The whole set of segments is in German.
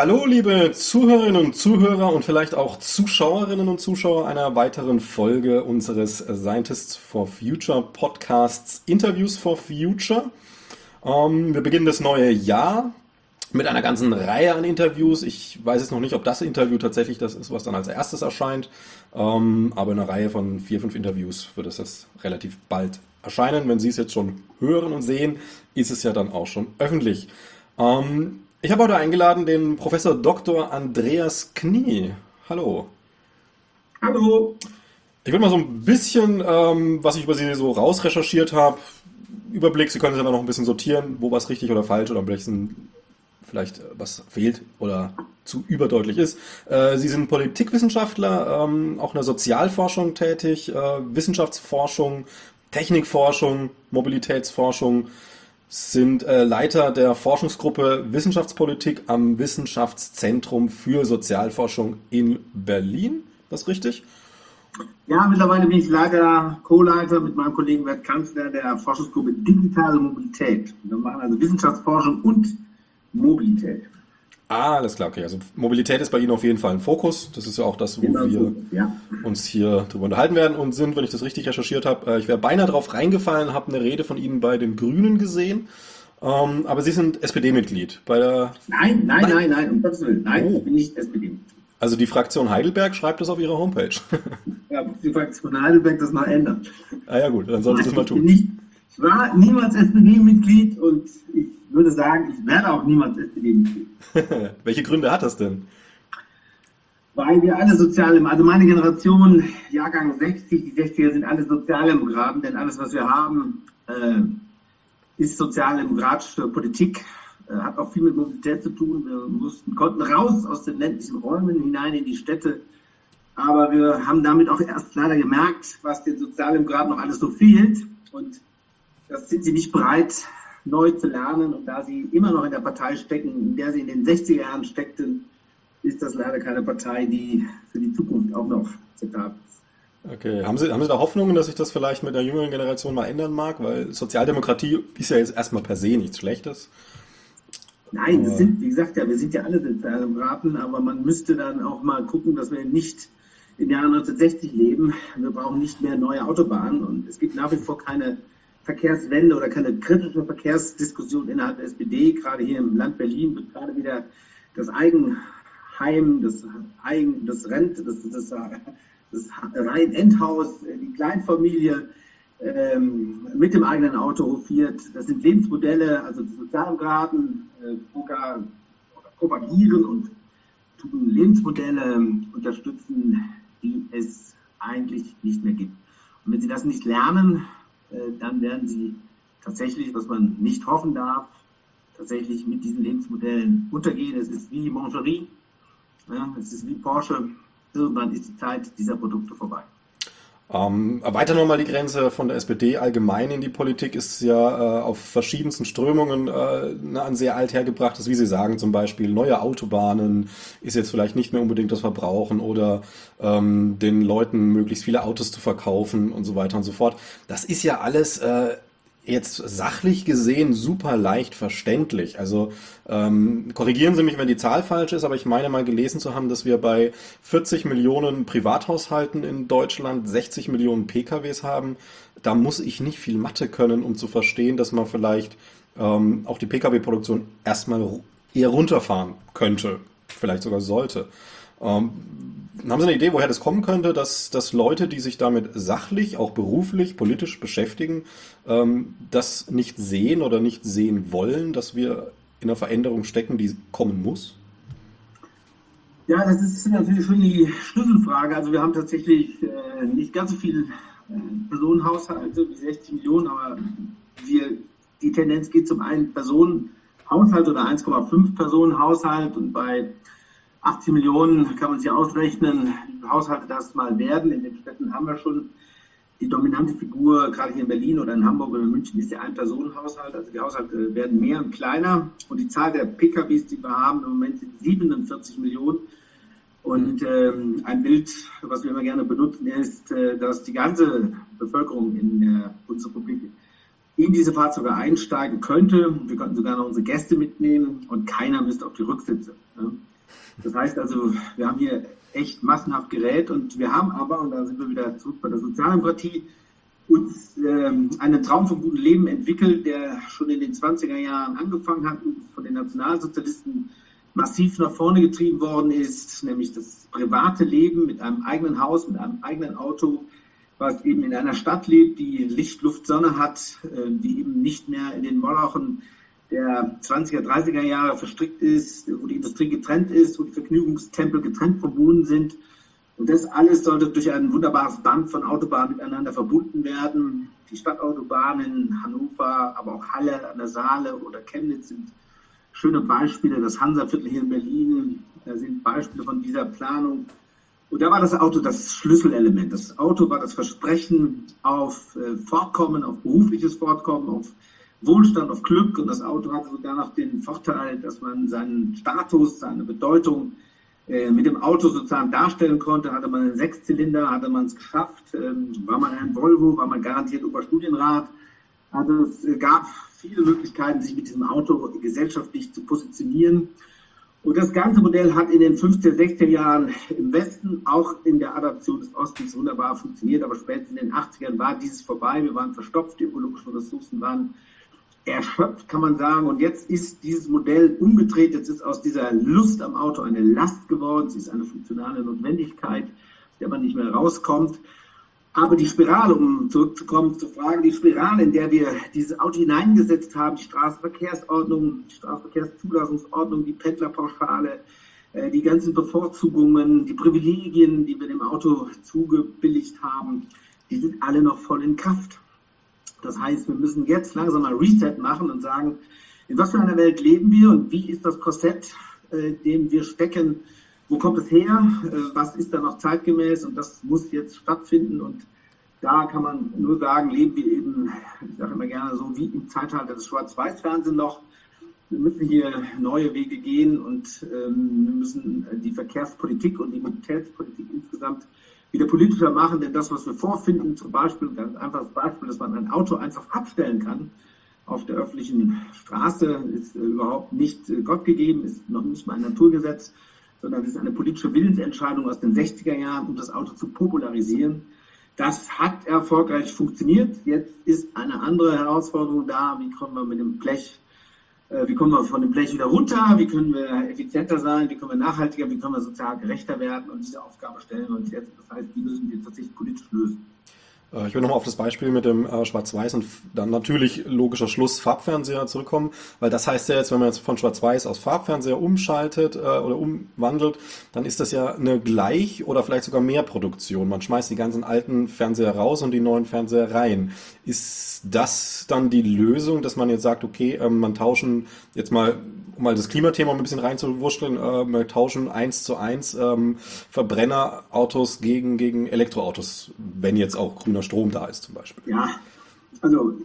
Hallo, liebe Zuhörerinnen und Zuhörer und vielleicht auch Zuschauerinnen und Zuschauer einer weiteren Folge unseres Scientists for Future Podcasts Interviews for Future. Wir beginnen das neue Jahr mit einer ganzen Reihe an Interviews. Ich weiß jetzt noch nicht, ob das Interview tatsächlich das ist, was dann als erstes erscheint, aber eine Reihe von 4, 5 Interviews wird es jetzt relativ bald erscheinen. Wenn Sie es jetzt schon hören und sehen, ist es ja dann auch schon öffentlich. Ich habe heute eingeladen den Professor Dr. Andreas Knie. Hallo. Hallo. Ich will mal so ein bisschen, was ich über Sie so rausrecherchiert habe, Überblick. Sie können es aber noch ein bisschen sortieren, wo was richtig oder falsch oder vielleicht was fehlt oder zu überdeutlich ist. Sie sind Politikwissenschaftler, auch in der Sozialforschung tätig, Wissenschaftsforschung, Technikforschung, Mobilitätsforschung, sind Leiter der Forschungsgruppe Wissenschaftspolitik am Wissenschaftszentrum für Sozialforschung in Berlin. Das ist richtig? Ja, mittlerweile bin ich Leiter, Co-Leiter mit meinem Kollegen Bert Kanzler der Forschungsgruppe Digitale Mobilität. Wir machen also Wissenschaftsforschung und Mobilität. Ah, alles klar, okay. Also Mobilität ist bei Ihnen auf jeden Fall ein Fokus. Das ist ja auch das, wo Genau, wir ja. uns hier drüber unterhalten werden und sind, wenn ich das richtig recherchiert habe. Ich wäre beinahe drauf reingefallen, habe eine Rede von Ihnen bei den Grünen gesehen. Aber Sie sind SPD-Mitglied bei der. Nein, um Gottes Willen. Nein, Oh. ich bin nicht SPD. Also die Fraktion Heidelberg schreibt das auf ihrer Homepage. Ja, die Fraktion Heidelberg das mal ändern. Ah ja gut, dann sollen Sie das mal Ich bin tun. nicht, ich war niemals SPD-Mitglied und ich würde sagen, ich werde auch niemals SPD-Mitglied. Welche Gründe hat das denn? Weil wir alle also meine Generation, Jahrgang 60, die 60er sind alle Sozialdemokraten, denn alles, was wir haben, ist sozialdemokratische Politik, hat auch viel mit Mobilität zu tun. Wir konnten raus aus den ländlichen Räumen hinein in die Städte, aber wir haben damit auch erst leider gemerkt, was den Sozialdemokraten noch alles so fehlt, und das sind sie nicht bereit, neu zu lernen, und da sie immer noch in der Partei stecken, in der sie in den 60er Jahren steckten, ist das leider keine Partei, die für die Zukunft auch noch akzeptabel ist. Okay, haben Sie da Hoffnungen, dass sich das vielleicht mit der jüngeren Generation mal ändern mag? Weil Sozialdemokratie ist ja jetzt erstmal per se nichts Schlechtes. Nein, das sind, wie gesagt, ja, wir sind ja alle Sozialdemokraten, aber man müsste dann auch mal gucken, dass wir nicht im Jahre 1960 leben. Wir brauchen nicht mehr neue Autobahnen, und es gibt nach wie vor keine Verkehrswende oder keine kritische Verkehrsdiskussion innerhalb der SPD. Gerade hier im Land Berlin wird gerade wieder das Eigenheim, das Reihenendhaus, die Kleinfamilie mit dem eigenen Auto hofiert. Das sind Lebensmodelle, also die Sozialdemokraten propagieren und tun Lebensmodelle unterstützen, die es eigentlich nicht mehr gibt. Und wenn sie das nicht lernen, dann werden sie tatsächlich, was man nicht hoffen darf, tatsächlich mit diesen Lebensmodellen untergehen. Es ist wie Mangerie, ja, es ist wie Porsche. Irgendwann ist die Zeit dieser Produkte vorbei. Erweitern wir mal die Grenze von der SPD allgemein in die Politik, ist ja auf verschiedensten Strömungen ein sehr althergebrachtes, wie Sie sagen, zum Beispiel neue Autobahnen ist jetzt vielleicht nicht mehr unbedingt das Verbrauchen oder den Leuten möglichst viele Autos zu verkaufen und so weiter und so fort. Das ist ja alles jetzt sachlich gesehen super leicht verständlich. Also korrigieren Sie mich, wenn die Zahl falsch ist, aber ich meine mal gelesen zu haben, dass wir bei 40 Millionen Privathaushalten in Deutschland 60 Millionen PKWs haben. Da muss ich nicht viel Mathe können, um zu verstehen, dass man vielleicht auch die PKW-Produktion erstmal eher runterfahren könnte, vielleicht sogar sollte. Haben Sie eine Idee, woher das kommen könnte, dass Leute, die sich damit sachlich, auch beruflich, politisch beschäftigen, das nicht sehen oder nicht sehen wollen, dass wir in einer Veränderung stecken, die kommen muss? Ja, das ist natürlich schon die Schlüsselfrage. Also wir haben tatsächlich nicht ganz so viele Personenhaushalte wie 60 Millionen, aber die Tendenz geht zum einen Personenhaushalt oder 1,5 Personenhaushalt, und bei 80 Millionen kann man sich ausrechnen, wie viele Haushalte das mal werden. In den Städten haben wir schon die dominante Figur, gerade hier in Berlin oder in Hamburg oder in München ist der Ein-Personen-Haushalt. Also die Haushalte werden mehr und kleiner, und die Zahl der PKWs, die wir haben im Moment, sind 47 Millionen. Und ein Bild, was wir immer gerne benutzen, ist, dass die ganze Bevölkerung in der Bundesrepublik in diese Fahrzeuge einsteigen könnte. Wir könnten sogar noch unsere Gäste mitnehmen und keiner müsste auf die Rücksitze. Das heißt also, wir haben hier echt massenhaft Gerät und wir haben aber, und da sind wir wieder zurück bei der Sozialdemokratie, uns einen Traum vom guten Leben entwickelt, der schon in den 20er Jahren angefangen hat und von den Nationalsozialisten massiv nach vorne getrieben worden ist, nämlich das private Leben mit einem eigenen Haus, mit einem eigenen Auto, was eben in einer Stadt lebt, die Licht, Luft, Sonne hat, die eben nicht mehr in den Molochen der 20er, 30er Jahre verstrickt ist, wo die Industrie getrennt ist, wo die Vergnügungstempel getrennt verbunden sind. Und das alles sollte durch ein wunderbares Band von Autobahnen miteinander verbunden werden. Die Stadtautobahnen in Hannover, aber auch Halle an der Saale oder Chemnitz sind schöne Beispiele. Das Hansaviertel hier in Berlin sind Beispiele von dieser Planung. Und da war das Auto das Schlüsselelement. Das Auto war das Versprechen auf Fortkommen, auf berufliches Fortkommen, auf Wohlstand, auf Glück. Und das Auto hatte sogar noch den Vorteil, dass man seinen Status, seine Bedeutung mit dem Auto sozusagen darstellen konnte. Hatte man einen Sechszylinder, hatte man es geschafft, war man ein Volvo, war man garantiert Oberstudienrat. Also es gab viele Möglichkeiten, sich mit diesem Auto gesellschaftlich zu positionieren. Und das ganze Modell hat in den 50er, 60er Jahren im Westen, auch in der Adaption des Ostens wunderbar funktioniert, aber spätestens in den 80ern war dieses vorbei. Wir waren verstopft, die ökologischen Ressourcen waren erschöpft, kann man sagen. Und jetzt ist dieses Modell umgedreht. Jetzt ist aus dieser Lust am Auto eine Last geworden. Es ist eine funktionale Notwendigkeit, aus der man nicht mehr rauskommt. Aber die Spirale, um zurückzukommen zur Frage, die Spirale, in der wir dieses Auto hineingesetzt haben, die Straßenverkehrsordnung, die Straßenverkehrszulassungsordnung, die Pendlerpauschale, die ganzen Bevorzugungen, die Privilegien, die wir dem Auto zugebilligt haben, die sind alle noch voll in Kraft. Das heißt, wir müssen jetzt langsam mal Reset machen und sagen, in was für einer Welt leben wir und wie ist das Korsett, dem wir stecken, wo kommt es her, was ist da noch zeitgemäß, und das muss jetzt stattfinden. Und da kann man nur sagen, leben wir eben, ich sage immer gerne so, wie im Zeitalter des Schwarz-Weiß-Fernsehens noch. Wir müssen hier neue Wege gehen und wir müssen die Verkehrspolitik und die Mobilitätspolitik insgesamt wieder politischer machen, denn das, was wir vorfinden, zum Beispiel, ein ganz einfaches Beispiel, dass man ein Auto einfach abstellen kann auf der öffentlichen Straße, ist überhaupt nicht Gott gegeben, ist noch nicht mal ein Naturgesetz, sondern es ist eine politische Willensentscheidung aus den 60er Jahren, um das Auto zu popularisieren. Das hat erfolgreich funktioniert. Jetzt ist eine andere Herausforderung da. Wie kommen wir mit dem Blech, wie kommen wir von dem Blech wieder runter? Wie können wir effizienter sein? Wie können wir nachhaltiger? Wie können wir sozial gerechter werden? Und diese Aufgabe stellen wir uns jetzt. Das heißt, die müssen wir tatsächlich politisch lösen. Ich will nochmal auf das Beispiel mit dem Schwarz-Weiß und dann natürlich logischer Schluss Farbfernseher zurückkommen, weil das heißt ja jetzt, wenn man jetzt von Schwarz-Weiß aus Farbfernseher umschaltet oder umwandelt, dann ist das ja eine Gleich- oder vielleicht sogar mehr Produktion. Man schmeißt die ganzen alten Fernseher raus und die neuen Fernseher rein. Ist das dann die Lösung, dass man jetzt sagt, okay, man tauschen jetzt mal, um mal das Klimathema ein bisschen reinzuwurschteln, wir tauschen 1:1 Verbrennerautos gegen Elektroautos, wenn jetzt auch grüner Strom da ist zum Beispiel. Ja, also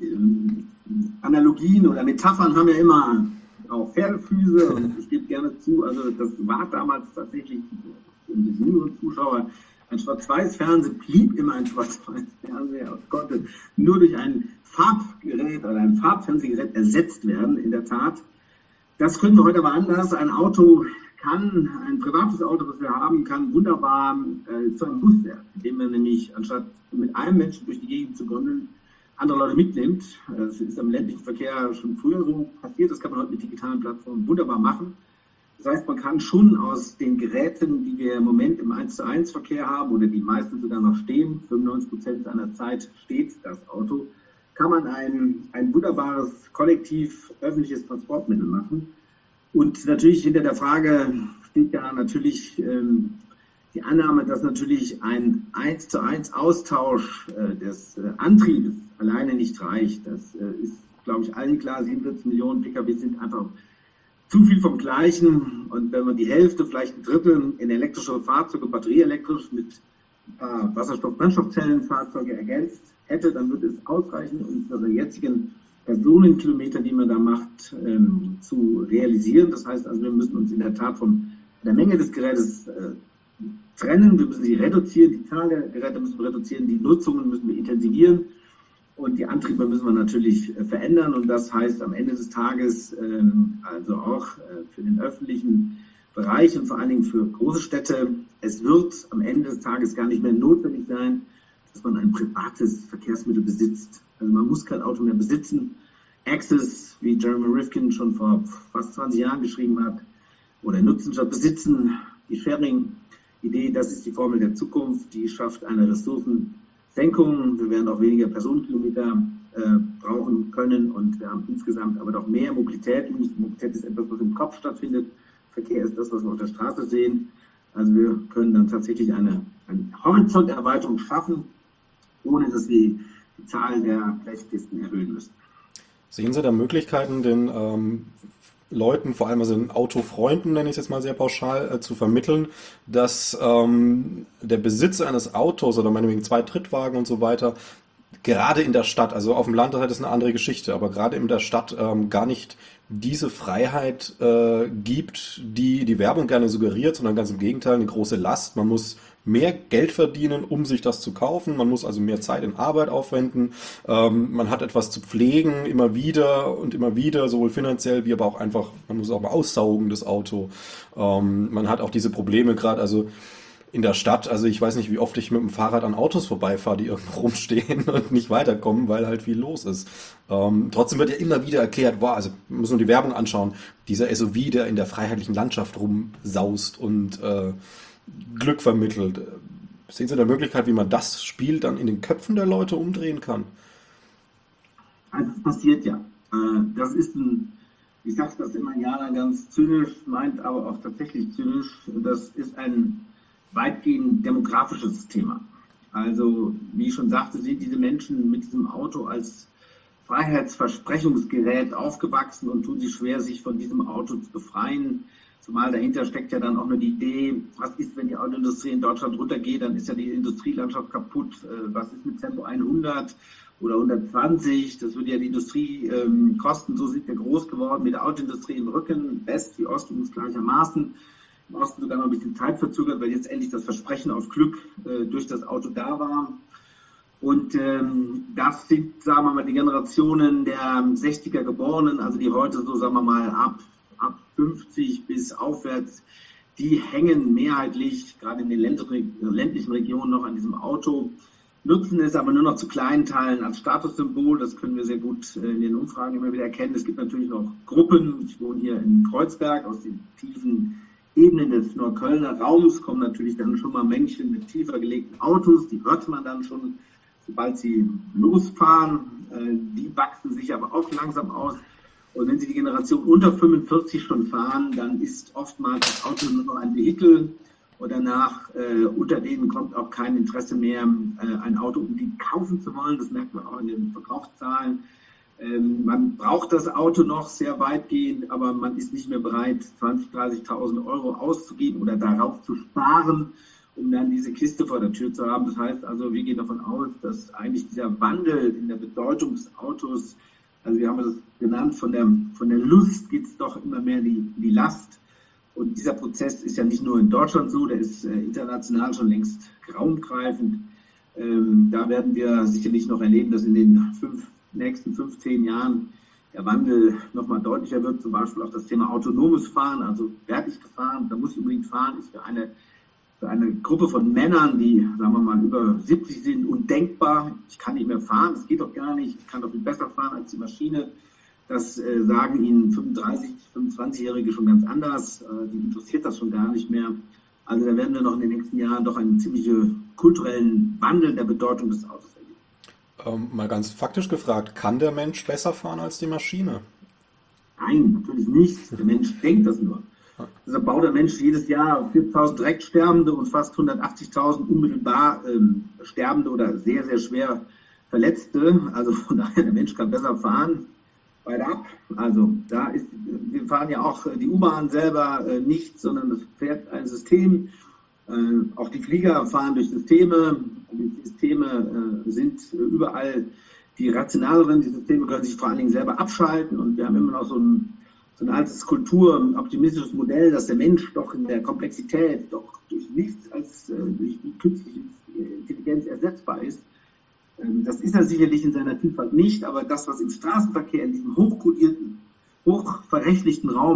Analogien oder Metaphern haben ja immer auch Pferdefüße und ich gebe gerne zu, also das war damals tatsächlich für die jüngeren Zuschauer ein Schwarz-Weiß-Fernsehen, blieb immer ein Schwarz-Weiß-Fernseher und konnte nur durch ein Farbgerät oder ein Farbfernsehgerät ersetzt werden, in der Tat. Das können wir heute aber anders. Ein Auto kann, ein privates Auto, das wir haben, kann wunderbar zu einem Bus werden, indem man nämlich anstatt mit einem Menschen durch die Gegend zu gondeln, andere Leute mitnimmt. Das ist am ländlichen Verkehr schon früher so passiert. Das kann man heute mit digitalen Plattformen wunderbar machen. Das heißt, man kann schon aus den Geräten, die wir im Moment im 1:1 Verkehr haben oder die meisten sogar noch stehen, 95% seiner Zeit steht das Auto, kann man ein wunderbares kollektiv öffentliches Transportmittel machen. Und natürlich hinter der Frage steht ja natürlich die Annahme, dass natürlich ein 1:1 Austausch des Antriebes alleine nicht reicht. Das ist, glaube ich, allen klar. 47 Millionen Pkw sind einfach zu viel vom Gleichen. Und wenn man die Hälfte, vielleicht ein Drittel in elektrische Fahrzeuge, batterieelektrisch mit Wasserstoff-Brennstoffzellenfahrzeuge ergänzt hätte, dann würde es ausreichen, um unsere jetzigen Personenkilometer, die man da macht, zu realisieren. Das heißt also, wir müssen uns in der Tat von der Menge des Gerätes trennen. Wir müssen sie reduzieren, die Zahl der Geräte müssen wir reduzieren, die Nutzungen müssen wir intensivieren und die Antriebe müssen wir natürlich verändern. Und das heißt am Ende des Tages also auch für den öffentlichen Bereich und vor allen Dingen für große Städte. Es wird am Ende des Tages gar nicht mehr notwendig sein, dass man ein privates Verkehrsmittel besitzt. Also man muss kein Auto mehr besitzen. Access, wie Jeremy Rifkin schon vor fast 20 Jahren geschrieben hat, oder nutzen statt besitzen, die Sharing-Idee, das ist die Formel der Zukunft, die schafft eine Ressourcensenkung. Wir werden auch weniger Personenkilometer brauchen können und wir haben insgesamt aber doch mehr Mobilität. Mobilität ist etwas, was im Kopf stattfindet. Verkehr ist das, was wir auf der Straße sehen. Also wir können dann tatsächlich eine Horizonterweiterung schaffen, ohne dass wir die Zahl der Blechkisten erhöhen müssen. Sehen Sie da Möglichkeiten, den Leuten, vor allem also den Autofreunden, nenne ich es jetzt mal sehr pauschal, zu vermitteln, dass der Besitz eines Autos oder meinetwegen 2 Trittwagen und so weiter gerade in der Stadt, also auf dem Land ist eine andere Geschichte, aber gerade in der Stadt gar nicht diese Freiheit gibt, die die Werbung gerne suggeriert, sondern ganz im Gegenteil eine große Last. Man muss mehr Geld verdienen, um sich das zu kaufen. Man muss also mehr Zeit in Arbeit aufwenden. Man hat etwas zu pflegen, immer wieder und immer wieder, sowohl finanziell wie aber auch einfach, man muss auch mal aussaugen, das Auto. Man hat auch diese Probleme gerade, also in der Stadt, also ich weiß nicht, wie oft ich mit dem Fahrrad an Autos vorbeifahre, die irgendwo rumstehen und nicht weiterkommen, weil halt viel los ist. Trotzdem wird ja immer wieder erklärt, boah, also wir müssen nur die Werbung anschauen, dieser SUV, der in der freiheitlichen Landschaft rumsaust und Glück vermittelt. Sehen Sie da Möglichkeit, wie man das Spiel dann in den Köpfen der Leute umdrehen kann? Also es passiert ja. Das ist ich sage das immer Jana ganz zynisch, meint aber auch tatsächlich zynisch, das ist ein weitgehend demografisches Thema. Also, wie ich schon sagte, sind diese Menschen mit diesem Auto als Freiheitsversprechungsgerät aufgewachsen und tun sich schwer, sich von diesem Auto zu befreien. Zumal dahinter steckt ja dann auch nur die Idee, was ist, wenn die Autoindustrie in Deutschland runtergeht, dann ist ja die Industrielandschaft kaputt. Was ist mit Tempo 100 oder 120? Das würde ja die Industrie kosten. So sind wir groß geworden mit der Autoindustrie im Rücken, West wie Ost uns gleichermaßen. Im Osten sogar noch ein bisschen Zeit verzögert, weil jetzt endlich das Versprechen auf Glück durch das Auto da war. Und das sind, sagen wir mal, die Generationen der 60er Geborenen, also die heute so, sagen wir mal, ab 50 bis aufwärts, die hängen mehrheitlich, gerade in den ländlichen Regionen, noch an diesem Auto, nutzen es aber nur noch zu kleinen Teilen als Statussymbol. Das können wir sehr gut in den Umfragen immer wieder erkennen. Es gibt natürlich noch Gruppen, ich wohne hier in Kreuzberg, aus den tiefen Ebenen des Neuköllner Raums kommen natürlich dann schon mal Männchen mit tiefer gelegten Autos, die hört man dann schon, sobald sie losfahren. Die wachsen sich aber auch langsam aus. Und wenn Sie die Generation unter 45 schon fahren, dann ist oftmals das Auto nur noch ein Vehikel und danach unter denen kommt auch kein Interesse mehr, ein Auto unbedingt kaufen zu wollen. Das merkt man auch in den Verkaufszahlen. Man braucht das Auto noch sehr weitgehend, aber man ist nicht mehr bereit, 20.000, 30.000 Euro auszugeben oder darauf zu sparen, um dann diese Kiste vor der Tür zu haben. Das heißt also, wir gehen davon aus, dass eigentlich dieser Wandel in der Bedeutung des Autos, also wir haben das genannt, von der Lust geht es doch immer mehr in die Last. Und dieser Prozess ist ja nicht nur in Deutschland so, der ist international schon längst raumgreifend. Da werden wir sicherlich noch erleben, dass in den nächsten 15 Jahren der Wandel nochmal deutlicher wird, zum Beispiel auch das Thema autonomes Fahren, also werde ich gefahren, da muss ich unbedingt fahren, ist für eine Gruppe von Männern, die, sagen wir mal, über 70 sind, undenkbar. Ich kann nicht mehr fahren, das geht doch gar nicht, ich kann doch viel besser fahren als die Maschine. Das sagen Ihnen 35-, 25-Jährige schon ganz anders, die interessiert das schon gar nicht mehr. Also da werden wir noch in den nächsten Jahren doch einen ziemlichen kulturellen Wandel der Bedeutung des Autos erleben. Mal ganz faktisch gefragt, kann der Mensch besser fahren als die Maschine? Nein, natürlich nicht. Der Mensch denkt das nur. Deshalb baut der Mensch jedes Jahr 4.000 Direktsterbende und fast 180.000 unmittelbar Sterbende oder sehr, sehr schwer Verletzte. Also von daher, der Mensch kann besser fahren. Weiter ab. Also wir fahren ja auch die U-Bahn selber nicht, sondern es fährt ein System. Auch die Flieger fahren durch Systeme. Die Systeme sind überall die rationaleren. Die Systeme können sich vor allen Dingen selber abschalten. Und wir haben immer noch so ein altes optimistisches Modell, dass der Mensch doch in der Komplexität doch durch nichts als durch die künstliche Intelligenz ersetzbar ist. Das ist er sicherlich in seiner Vielfalt nicht, aber das, was im Straßenverkehr, in diesem hochkodierten, hochverrechtlichten Raum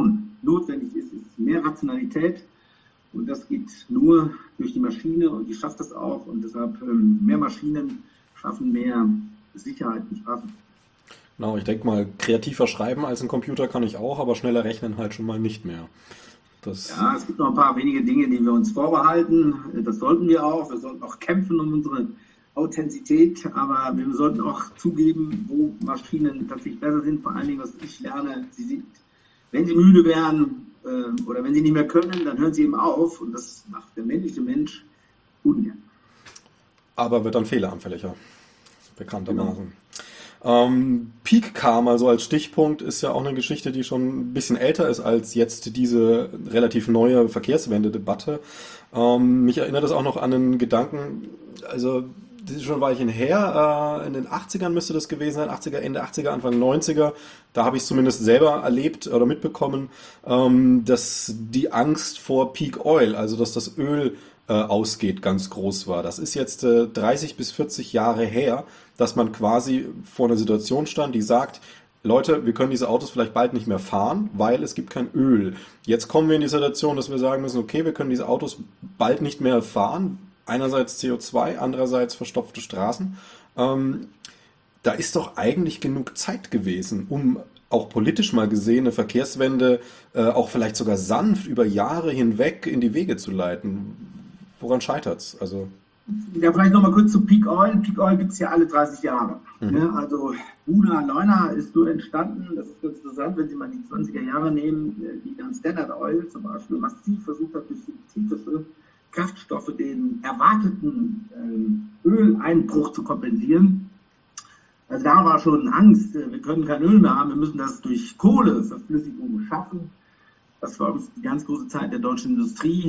notwendig ist, ist mehr Rationalität. Und das geht nur durch die Maschine und die schafft das auch. Und deshalb mehr Maschinen schaffen mehr Sicherheit in Straßen. Genau, ich denke mal, kreativer schreiben als ein Computer kann ich auch, aber schneller rechnen halt schon mal nicht mehr. Das, Ja, es gibt noch ein paar wenige Dinge, die wir uns vorbehalten. Das sollten wir auch. Wir sollten auch kämpfen um unsere Authentizität, aber wir sollten auch zugeben, wo Maschinen tatsächlich besser sind. Vor allen Dingen, was ich lerne, sie sind, wenn sie müde werden oder wenn sie nicht mehr können, dann hören sie eben auf. Und das macht der männliche Mensch ungern. aber wird dann fehleranfälliger, bekanntermaßen. Genau. Peak Karma, so als Stichpunkt, ist ja auch eine Geschichte, die schon ein bisschen älter ist als jetzt diese relativ neue Verkehrswende-Debatte. Mich erinnert das auch noch an einen Gedanken, also das ist schon ein Weilchen her, in den 80ern müsste das gewesen sein, 80er, Ende 80er, Anfang 90er. Da habe ich es zumindest selber erlebt oder mitbekommen, dass die Angst vor Peak Oil, also dass das Öl ausgeht, ganz groß war. Das ist jetzt 30 bis 40 Jahre her, dass man quasi vor einer Situation stand, die sagt, Leute, wir können diese Autos vielleicht bald nicht mehr fahren, weil es gibt kein Öl. Jetzt kommen wir in die Situation, dass wir sagen müssen, okay, wir können diese Autos bald nicht mehr fahren. Einerseits CO2, andererseits verstopfte Straßen. Da ist doch eigentlich genug Zeit gewesen, um auch politisch mal gesehen eine Verkehrswende auch vielleicht sogar sanft über Jahre hinweg in die Wege zu leiten. Woran scheitert's? Also Ja, vielleicht nochmal kurz zu Peak Oil. Peak Oil gibt es ja alle 30 Jahre. Ne? Also Buna Leuna ist nur entstanden, das ist ganz interessant, wenn Sie mal die 20er Jahre nehmen, wie dann Standard Oil zum Beispiel massiv versucht hat, durch synthetische Kraftstoffe den erwarteten Öleinbruch zu kompensieren. Also da war schon Angst, wir können kein Öl mehr haben, wir müssen das durch Kohleverflüssigung schaffen. Das war uns die ganz große Zeit der deutschen Industrie.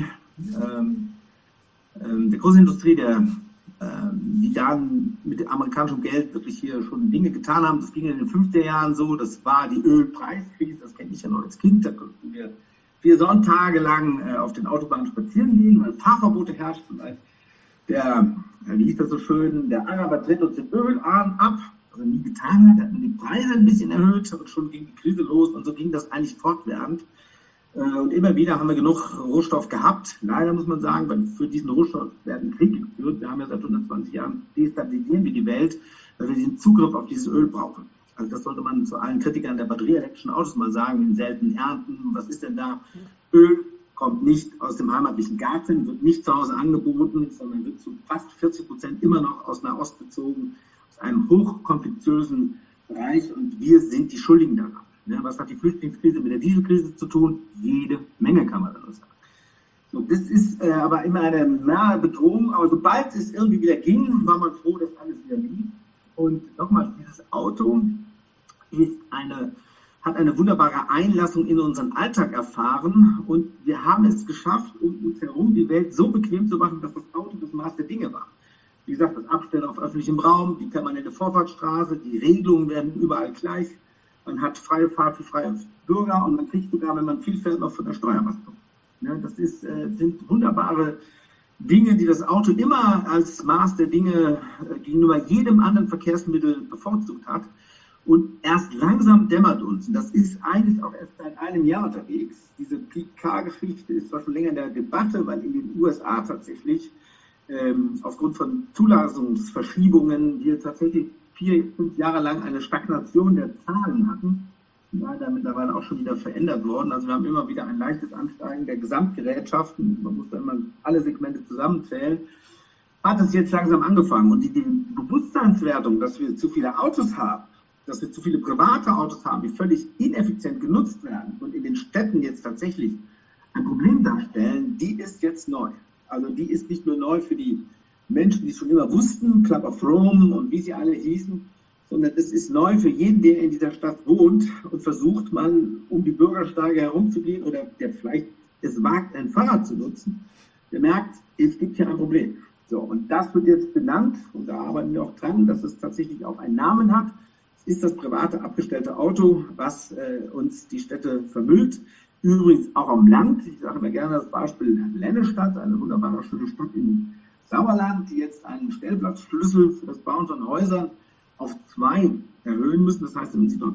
Der Großindustrie, die dann mit amerikanischem Geld wirklich hier schon Dinge getan haben. Das ging in den 50er Jahren so, das war die Ölpreiskrise, das kenne ich ja noch als Kind, da konnten wir 4 Sonntage lang auf den Autobahnen spazieren gehen, weil Fahrverbote herrschten, weil wie hieß das so schön, der Araber tritt uns den Ölarm ab, was er nie getan hat, er hat die Preise ein bisschen erhöht und schon ging die Krise los und so ging das eigentlich fortwährend. Und immer wieder haben wir genug Rohstoff gehabt. Leider muss man sagen, weil für diesen Rohstoff werden Kriege geführt. Wir haben ja seit 120 Jahren destabilisieren wir die Welt, weil wir diesen Zugriff auf dieses Öl brauchen. Also das sollte man zu allen Kritikern der batterieelektrischen Autos mal sagen, in seltenen Ernten. Was ist denn da? Öl kommt nicht aus dem heimatlichen Garten, wird nicht zu Hause angeboten, sondern wird zu fast 40% immer noch aus Nahost bezogen, aus einem hochkonfliktiösen Bereich. Und wir sind die Schuldigen daran. Ja, was hat die Flüchtlingskrise mit der Dieselkrise zu tun? Jede Menge, kann man dann sagen. So, das ist aber immer eine nahe Bedrohung. Aber sobald es irgendwie wieder ging, war man froh, dass alles wieder lief. Und nochmal, dieses Auto hat eine wunderbare Einlassung in unseren Alltag erfahren. Und wir haben es geschafft, um uns herum die Welt so bequem zu machen, dass das Auto das Maß der Dinge war. Wie gesagt, das Abstellen auf öffentlichem Raum, die permanente Vorfahrtsstraße, die Regelungen werden überall gleich. Man hat freie Fahrt für freie Bürger und man kriegt sogar, wenn man viel fährt, noch von der Steuer was. Ja, das sind wunderbare Dinge, die das Auto immer als Maß der Dinge gegenüber jedem anderen Verkehrsmittel bevorzugt hat. Und erst langsam dämmert uns, und das ist eigentlich auch erst seit einem Jahr unterwegs, diese Peak-Car-Geschichte ist zwar schon länger in der Debatte, weil in den USA tatsächlich aufgrund von Zulassungsverschiebungen wir tatsächlich 4, 5 Jahre lang eine Stagnation der Zahlen hatten, leider mittlerweile auch schon wieder verändert worden. Also wir haben immer wieder ein leichtes Ansteigen der Gesamtgerätschaften, man muss da immer alle Segmente zusammenzählen, hat es jetzt langsam angefangen. Und die Bewusstseinswertung, dass wir zu viele Autos haben, dass wir zu viele private Autos haben, die völlig ineffizient genutzt werden und in den Städten jetzt tatsächlich ein Problem darstellen, die ist jetzt neu. Also die ist nicht nur neu für die Menschen, die es schon immer wussten, Club of Rome und wie sie alle hießen, sondern es ist neu für jeden, der in dieser Stadt wohnt und versucht, mal um die Bürgersteige herumzugehen oder der vielleicht es wagt, ein Fahrrad zu nutzen, der merkt, es gibt hier ein Problem. So, und das wird jetzt benannt und da arbeiten wir auch dran, dass es tatsächlich auch einen Namen hat. Es ist das private abgestellte Auto, was uns die Städte vermüllt. Übrigens auch am Land. Ich sage immer gerne das Beispiel Lennestadt, eine wunderbare schöne Stadt in Sauerland, die jetzt einen Stellplatzschlüssel für das Bauen von Häusern auf 2 erhöhen müssen. Das heißt, wenn Sie dort ein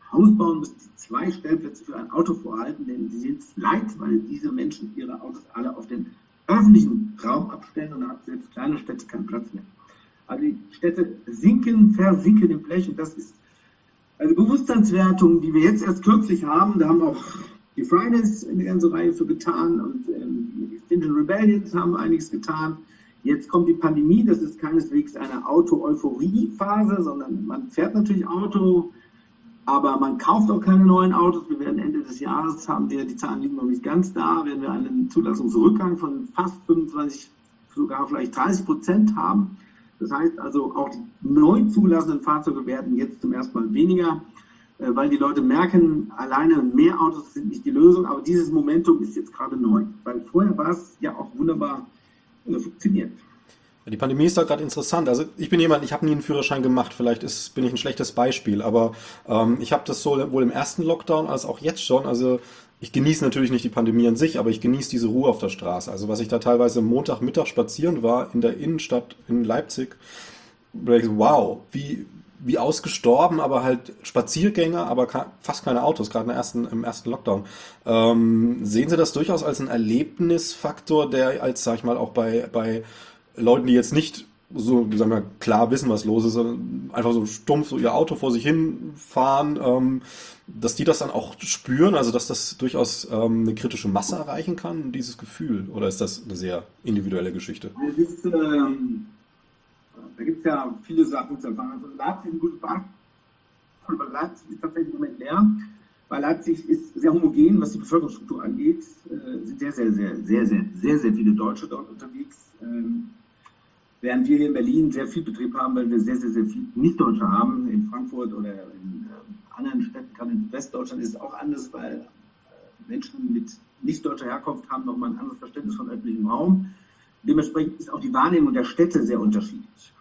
Haus bauen, müssen sie 2 Stellplätze für ein Auto vorhalten, denn sie sind es leid, weil diese Menschen ihre Autos alle auf den öffentlichen Raum abstellen und da hat selbst kleine Städte keinen Platz mehr. Also die Städte versinken im Blech und das ist eine Bewusstseinswertung, die wir jetzt erst kürzlich haben. Da haben auch die Fridays eine ganze Reihe für getan und die Extinction Rebellions haben einiges getan. Jetzt kommt die Pandemie, das ist keineswegs eine Auto-Euphorie-Phase, sondern man fährt natürlich Auto, aber man kauft auch keine neuen Autos. Wir werden Ende des Jahres, haben wir, die Zahlen liegen noch nicht ganz da, werden wir einen Zulassungsrückgang von fast 25, sogar vielleicht 30% haben. Das heißt also, auch die neu zulassenden Fahrzeuge werden jetzt zum ersten Mal weniger, weil die Leute merken, alleine mehr Autos sind nicht die Lösung, aber dieses Momentum ist jetzt gerade neu, weil vorher war es ja auch wunderbar funktioniert. Die Pandemie ist da gerade interessant. Also ich bin jemand, ich habe nie einen Führerschein gemacht, vielleicht bin ich ein schlechtes Beispiel, aber ich habe das sowohl im ersten Lockdown als auch jetzt schon. Also ich genieße natürlich nicht die Pandemie an sich, aber ich genieße diese Ruhe auf der Straße. Also was ich da teilweise Montagmittag spazieren war in der Innenstadt in Leipzig, wow, wie ausgestorben, aber halt Spaziergänger, aber fast keine Autos, gerade im ersten Lockdown. Sehen Sie das durchaus als einen Erlebnisfaktor, der als, sag ich mal, auch bei Leuten, die jetzt nicht so, sagen wir, klar wissen, was los ist, sondern einfach so stumpf so ihr Auto vor sich hin fahren, dass die das dann auch spüren, also dass das durchaus eine kritische Masse erreichen kann, dieses Gefühl? Oder ist das eine sehr individuelle Geschichte? Da gibt es ja viele Sachen zu erfahren. Also Leipzig ist ein gutes Beispiel, weil Leipzig ist tatsächlich im Moment leer, weil Leipzig ist sehr homogen, was die Bevölkerungsstruktur angeht. Sind sehr viele Deutsche dort unterwegs. Während wir hier in Berlin sehr viel Betrieb haben, weil wir sehr viel Nicht-Deutsche haben. In Frankfurt oder in anderen Städten, gerade in Westdeutschland ist es auch anders, weil Menschen mit nicht-deutscher Herkunft haben nochmal ein anderes Verständnis von öffentlichem Raum. Dementsprechend ist auch die Wahrnehmung der Städte sehr unterschiedlich.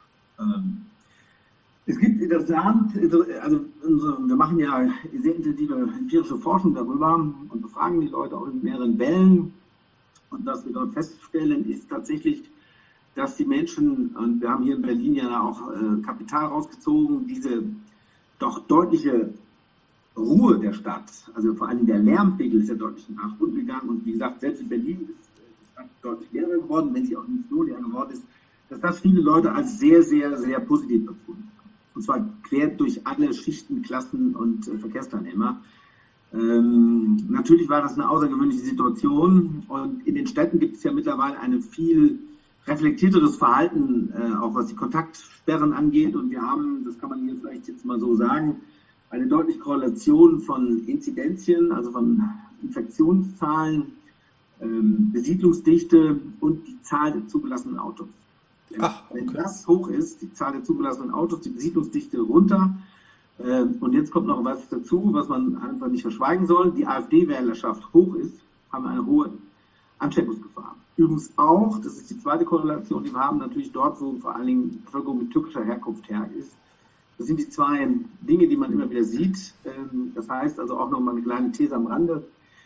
Es gibt interessant, also wir machen ja sehr intensive empirische Forschung darüber und befragen die Leute auch in mehreren Wellen. Und was wir dort feststellen, ist tatsächlich, dass die Menschen, und wir haben hier in Berlin ja auch Kapital rausgezogen, diese doch deutliche Ruhe der Stadt, also vor allem der Lärmpegel ist ja deutlich nach unten gegangen und wie gesagt, selbst in Berlin ist die Stadt deutlich leerer geworden, wenn sie auch nicht so leer geworden ist, dass das viele Leute als sehr positiv empfunden haben. Und zwar quer durch alle Schichten, Klassen und Verkehrsteilnehmer. Natürlich war das eine außergewöhnliche Situation und in den Städten gibt es ja mittlerweile ein viel reflektierteres Verhalten, auch was die Kontaktsperren angeht und wir haben, das kann man hier vielleicht jetzt mal so sagen, eine deutliche Korrelation von Inzidenzien, also von Infektionszahlen, Besiedlungsdichte und die Zahl der zugelassenen Autos. Wenn das hoch ist, die Zahl der zugelassenen Autos, die Besiedlungsdichte runter. Und jetzt kommt noch was dazu, was man einfach nicht verschweigen soll. Die AfD-Wählerschaft hoch ist, haben wir eine hohe Ansteckungsgefahr. Übrigens auch, das ist die zweite Korrelation, die wir haben, natürlich dort, wo vor allen Dingen die Bevölkerung mit türkischer Herkunft her ist. Das sind die zwei Dinge, die man immer wieder sieht. Das heißt also auch nochmal eine kleine These am Rande.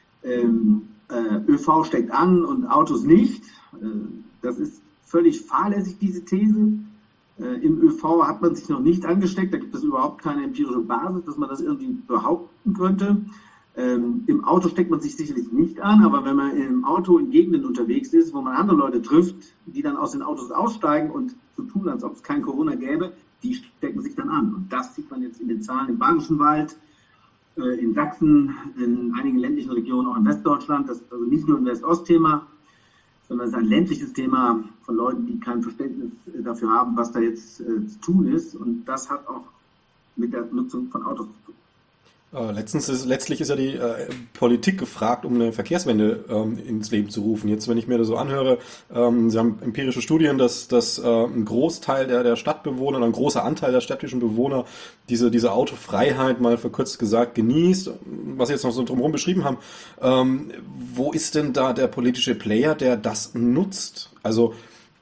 ÖV steckt an und Autos nicht. Das ist völlig fahrlässig, diese These. Im ÖV hat man sich noch nicht angesteckt, da gibt es überhaupt keine empirische Basis, dass man das irgendwie behaupten könnte. Im Auto steckt man sich sicherlich nicht an, aber wenn man im Auto in Gegenden unterwegs ist, wo man andere Leute trifft, die dann aus den Autos aussteigen und so tun, als ob es kein Corona gäbe, die stecken sich dann an. Und das sieht man jetzt in den Zahlen im Bayerischen Wald, in Sachsen, in einigen ländlichen Regionen, auch in Westdeutschland. Das ist also nicht nur ein West-Ost-Thema, sondern es ist ein ländliches Thema von Leuten, die kein Verständnis dafür haben, was da jetzt zu tun ist. Und das hat auch mit der Nutzung von Autos zu tun. Letztlich ist ja die Politik gefragt, um eine Verkehrswende ins Leben zu rufen. Jetzt, wenn ich mir das so anhöre, Sie haben empirische Studien, dass ein Großteil der Stadtbewohner oder ein großer Anteil der städtischen Bewohner diese Autofreiheit mal verkürzt gesagt genießt, was Sie jetzt noch so drumherum beschrieben haben. Wo ist denn da der politische Player, der das nutzt? Also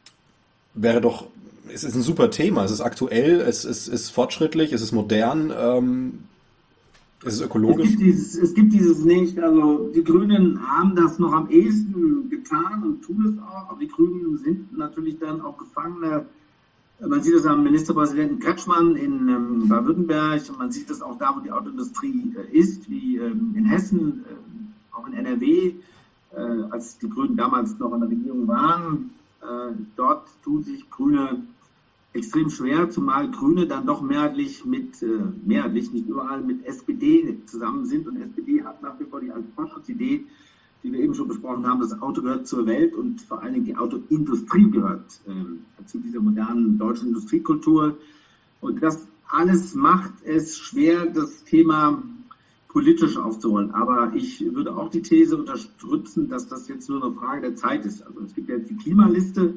es ist ein super Thema, es ist aktuell, es ist fortschrittlich, es ist modern, es ist ökologisch. Es gibt dieses nicht, also die Grünen haben das noch am ehesten getan und tun es auch, aber die Grünen sind natürlich dann auch Gefangene Man sieht es am Ministerpräsidenten Kretschmann in Baden-Württemberg, man sieht es auch da, wo die Autoindustrie ist, wie in Hessen, auch in NRW, als die Grünen damals noch in der Regierung waren. Dort tun sich Grüne extrem schwer, zumal Grüne dann doch mehrheitlich, nicht überall, mit SPD zusammen sind. Und SPD hat nach wie vor die alte Fortschrittsidee, die wir eben schon besprochen haben, das Auto gehört zur Welt und vor allen Dingen die Autoindustrie gehört zu dieser modernen deutschen Industriekultur. Und das alles macht es schwer, das Thema politisch aufzurollen. Aber ich würde auch die These unterstützen, dass das jetzt nur eine Frage der Zeit ist. Also es gibt ja jetzt die Klimaliste,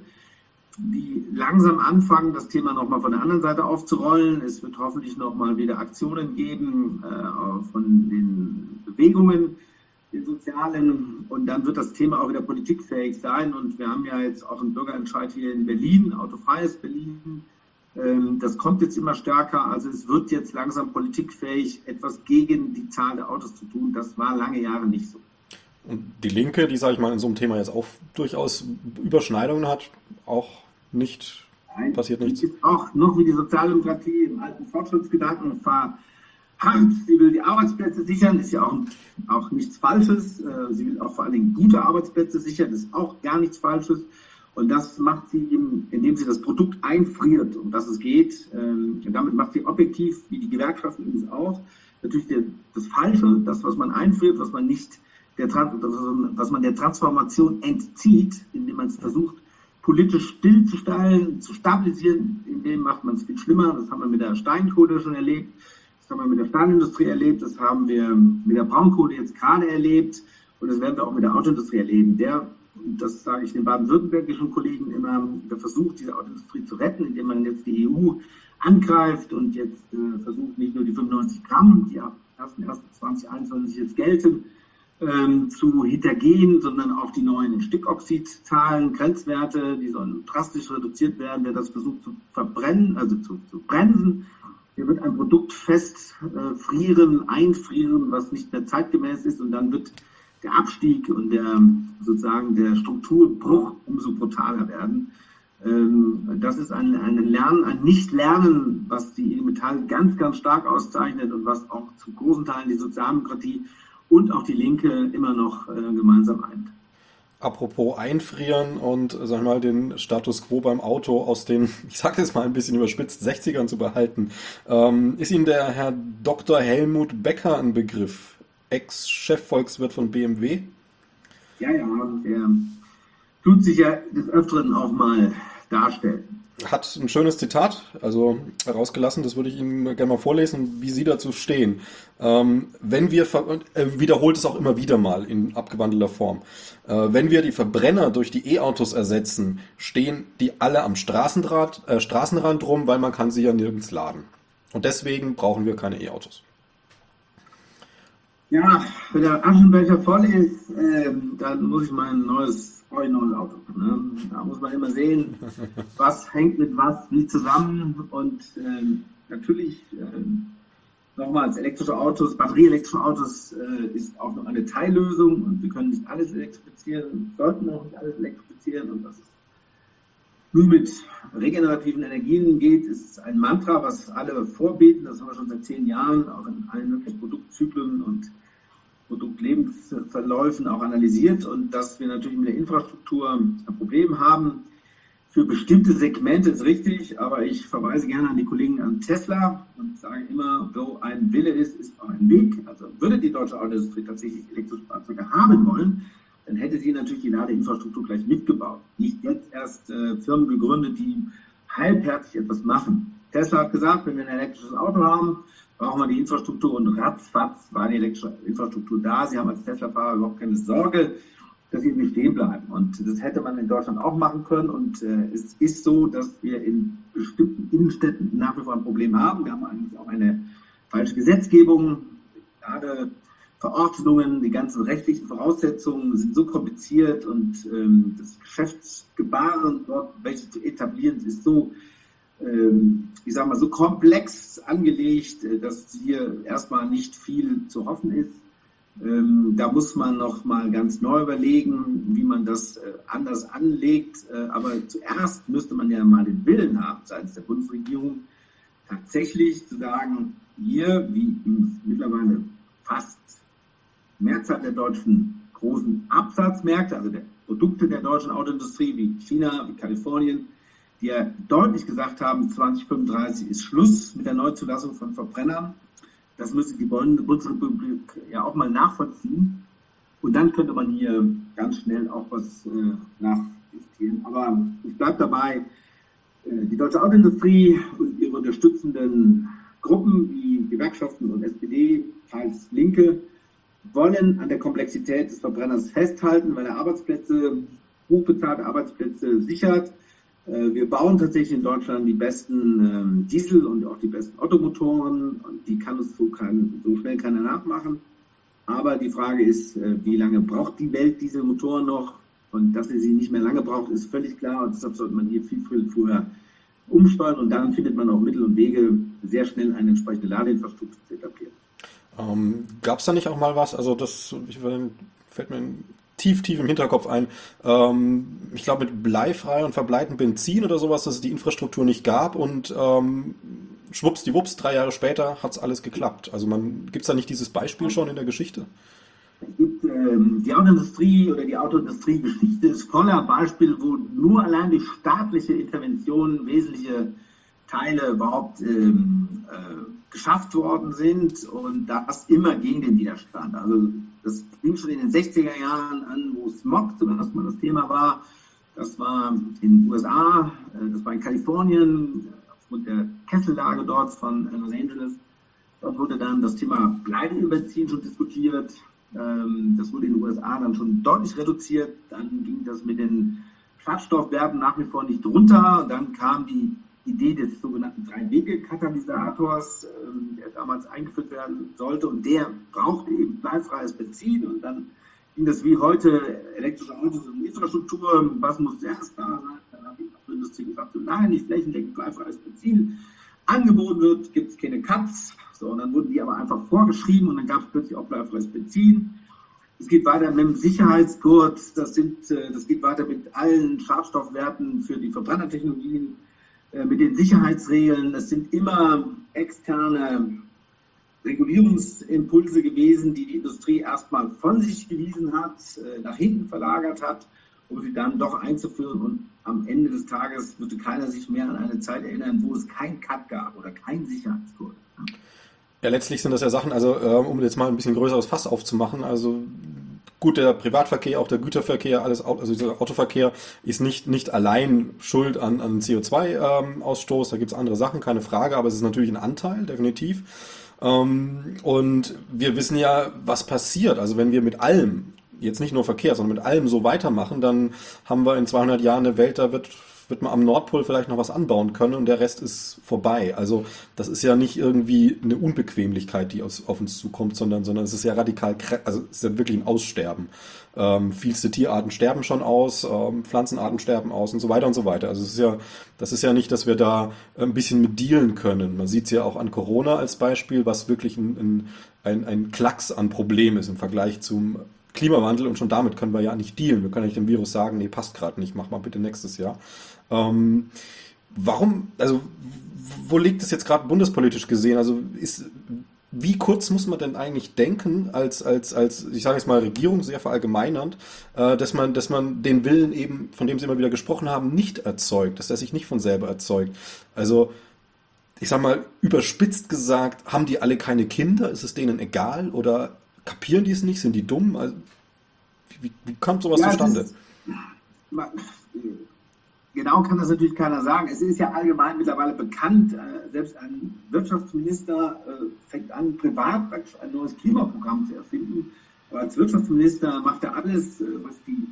die langsam anfangen, das Thema nochmal von der anderen Seite aufzurollen. Es wird hoffentlich nochmal wieder Aktionen geben von den Bewegungen, den sozialen, und dann wird das Thema auch wieder politikfähig sein. Und wir haben ja jetzt auch einen Bürgerentscheid hier in Berlin, autofreies Berlin. Das kommt jetzt immer stärker. Also es wird jetzt langsam politikfähig, etwas gegen die Zahl der Autos zu tun. Das war lange Jahre nicht so. Und die Linke, die, sage ich mal, in so einem Thema jetzt auch durchaus Überschneidungen hat, auch nicht, passiert nichts. Sie ist auch noch wie die Sozialdemokratie im alten Fortschrittsgedanken verharrt. Sie will die Arbeitsplätze sichern, ist ja auch nichts Falsches. Sie will auch vor allen Dingen gute Arbeitsplätze sichern, ist auch gar nichts Falsches. Und das macht sie, indem sie das Produkt einfriert, um das es geht. Und damit macht sie objektiv, wie die Gewerkschaften übrigens auch, natürlich das Falsche, das, was man einfriert, was man nicht was man der Transformation entzieht, indem man es versucht, politisch stillzustellen, zu stabilisieren, indem macht man es viel schlimmer. Das haben wir mit der Steinkohle schon erlebt, das haben wir mit der Stahlindustrie erlebt, das haben wir mit der Braunkohle jetzt gerade erlebt und das werden wir auch mit der Autoindustrie erleben. Das sage ich den baden-württembergischen Kollegen immer, der versucht, diese Autoindustrie zu retten, indem man jetzt die EU angreift und jetzt versucht, nicht nur die 95 Gramm, die ab 1.1.2021 jetzt gelten, zu hintergehen, sondern auch die neuen Stickoxidzahlen, Grenzwerte, die sollen drastisch reduziert werden. Wer das versucht zu verbrennen, also zu bremsen, der wird ein Produkt einfrieren, was nicht mehr zeitgemäß ist, und dann wird der Abstieg und der Strukturbruch umso brutaler werden. Das ist ein Nicht-Lernen, was die IG Metall ganz, ganz stark auszeichnet und was auch zu großen Teilen die Sozialdemokratie und auch die Linke immer noch gemeinsam eint. Apropos einfrieren und, sag ich mal, den Status quo beim Auto aus den, ich sage jetzt mal ein bisschen überspitzt, 60ern zu behalten. Ist Ihnen der Herr Dr. Helmut Becker ein Begriff? Ex-Chefvolkswirt von BMW? Ja, der tut sich ja des Öfteren auch mal darstellen. Hat ein schönes Zitat, also herausgelassen, das würde ich Ihnen gerne mal vorlesen, wie Sie dazu stehen. Wiederholt es auch immer wieder mal in abgewandelter Form. Wenn wir die Verbrenner durch die E-Autos ersetzen, stehen die alle am Straßenrand rum, weil man kann sie ja nirgends laden. Und deswegen brauchen wir keine E-Autos. Ja, wenn der Aschenbecher voll ist, dann muss ich mein neues Auto. Ne? Da muss man immer sehen, was hängt mit was wie zusammen. Und natürlich, nochmals, batterieelektrische Autos ist auch noch eine Teillösung und wir können nicht alles elektrifizieren, sollten auch nicht alles elektrifizieren. Und dass es nur mit regenerativen Energien geht, ist ein Mantra, was alle vorbeten. Das haben wir schon seit 10 Jahren, auch in allen möglichen Produktzyklen und Produktlebensverläufen auch analysiert, und dass wir natürlich mit der Infrastruktur ein Problem haben. Für bestimmte Segmente ist richtig, aber ich verweise gerne an die Kollegen an Tesla und sage immer, wo ein Wille ist, ist auch ein Weg. Also würde die deutsche Autoindustrie tatsächlich elektrische Fahrzeuge haben wollen, dann hätte sie natürlich die Ladeinfrastruktur gleich mitgebaut. Nicht jetzt erst Firmen gegründet, die halbherzig etwas machen. Tesla hat gesagt, wenn wir ein elektrisches Auto haben, brauchen wir die Infrastruktur, und ratzfatz war die elektrische Infrastruktur da. Sie haben als Tesla-Fahrer überhaupt keine Sorge, dass sie nicht stehen bleiben. Und das hätte man in Deutschland auch machen können. Und es ist so, dass wir in bestimmten Innenstädten nach wie vor ein Problem haben. Wir haben eigentlich auch eine falsche Gesetzgebung. Gerade Verordnungen, die ganzen rechtlichen Voraussetzungen sind so kompliziert, und das Geschäftsgebaren dort, welches zu etablieren, ist so so komplex angelegt, dass hier erstmal nicht viel zu hoffen ist. Da muss man noch mal ganz neu überlegen, wie man das anders anlegt. Aber zuerst müsste man ja mal den Willen haben, seitens der Bundesregierung, tatsächlich zu sagen, hier, wie mittlerweile fast Mehrzahl der deutschen großen Absatzmärkte, also der Produkte der deutschen Autoindustrie, wie China, wie Kalifornien, die ja deutlich gesagt haben, 2035 ist Schluss mit der Neuzulassung von Verbrennern. Das müsste die Bundesrepublik ja auch mal nachvollziehen. Und dann könnte man hier ganz schnell auch was nachjustieren. Aber ich bleibe dabei, die deutsche Autoindustrie und ihre unterstützenden Gruppen wie Gewerkschaften und SPD, teils Linke, wollen an der Komplexität des Verbrenners festhalten, weil er Arbeitsplätze, hochbezahlte Arbeitsplätze sichert. Wir bauen tatsächlich in Deutschland die besten Diesel und auch die besten Ottomotoren. Und die kann es so schnell keiner nachmachen. Aber die Frage ist, wie lange braucht die Welt diese Motoren noch? Und dass sie nicht mehr lange braucht, ist völlig klar. Und deshalb sollte man hier viel früher umsteuern. Und dann findet man auch Mittel und Wege, sehr schnell eine entsprechende Ladeinfrastruktur zu etablieren. Gab es da nicht auch mal was? Also das fällt mir tief im Hinterkopf ein. Ich glaube mit bleifrei und verbleitem Benzin oder sowas, dass es die Infrastruktur nicht gab und schwuppsdiwupps, 3 Jahre später hat es alles geklappt. Also gibt es da nicht dieses Beispiel schon in der Geschichte? Es gibt die Autoindustrie oder die Autoindustriegeschichte ist voller Beispiele, wo nur allein durch staatliche Interventionen wesentliche Teile überhaupt geschafft worden sind und das immer gegen den Widerstand. Also das fing schon in den 60er Jahren an, wo Smog zum ersten Mal das Thema war. Das war in den USA, das war in Kalifornien, aufgrund der Kessellage dort von Los Angeles. Dort wurde dann das Thema Bleiben im Benzin schon diskutiert. Das wurde in den USA dann schon deutlich reduziert. Dann ging das mit den Schadstoffwerten nach wie vor nicht runter. Dann kam die Idee des sogenannten 3-Wege-Katalysators, der damals eingeführt werden sollte, und der brauchte eben bleifreies Benzin, und dann ging das wie heute elektrische Autos und Infrastruktur, was muss zuerst da sein? Dann hat die Autoindustrie gesagt, nein, nicht flächendeckend bleifreies Benzin angeboten wird, gibt es keine Cuts, so, und dann wurden die aber einfach vorgeschrieben und dann gab es plötzlich auch bleifreies Benzin. Es geht weiter mit dem Sicherheitsgurt, das geht weiter mit allen Schadstoffwerten für die Verbrennertechnologien, mit den Sicherheitsregeln. Es sind immer externe Regulierungsimpulse gewesen, die die Industrie erstmal von sich gewiesen hat, nach hinten verlagert hat, um sie dann doch einzuführen. Und am Ende des Tages würde keiner sich mehr an eine Zeit erinnern, wo es kein Cut gab oder kein Sicherheitsgurt. Ja, letztlich sind das ja Sachen, also um jetzt mal ein bisschen größeres Fass aufzumachen, also gut, der Privatverkehr, auch der Güterverkehr, also dieser Autoverkehr ist nicht allein schuld an CO2-Ausstoß, da gibt es andere Sachen, keine Frage, aber es ist natürlich ein Anteil, definitiv. Und wir wissen ja, was passiert, also wenn wir mit allem, jetzt nicht nur Verkehr, sondern mit allem so weitermachen, dann haben wir in 200 Jahren eine Welt, da wird man am Nordpol vielleicht noch was anbauen können und der Rest ist vorbei. Also das ist ja nicht irgendwie eine Unbequemlichkeit, die auf uns zukommt, sondern es ist ja radikal, also es ist ja wirklich ein Aussterben. Vielste Tierarten sterben schon aus, Pflanzenarten sterben aus und so weiter und so weiter. Also das ist ja nicht, dass wir da ein bisschen mit dealen können. Man sieht es ja auch an Corona als Beispiel, was wirklich ein Klacks an Problem ist im Vergleich zum Klimawandel, und schon damit können wir ja nicht dealen. Wir können nicht dem Virus sagen, nee, passt gerade nicht, mach mal bitte nächstes Jahr. Warum, also wo liegt es jetzt gerade bundespolitisch gesehen? Also wie kurz muss man denn eigentlich denken, als ich sage jetzt mal Regierung, sehr verallgemeinernd, dass man den Willen eben, von dem Sie immer wieder gesprochen haben, nicht erzeugt, dass er sich nicht von selber erzeugt. Also ich sag mal, überspitzt gesagt, haben die alle keine Kinder? Ist es denen egal? Oder kapieren die es nicht? Sind die dumm? Also, wie kommt sowas zustande? Genau kann das natürlich keiner sagen. Es ist ja allgemein mittlerweile bekannt, selbst ein Wirtschaftsminister fängt an, privat ein neues Klimaprogramm zu erfinden. Aber als Wirtschaftsminister macht er alles, was die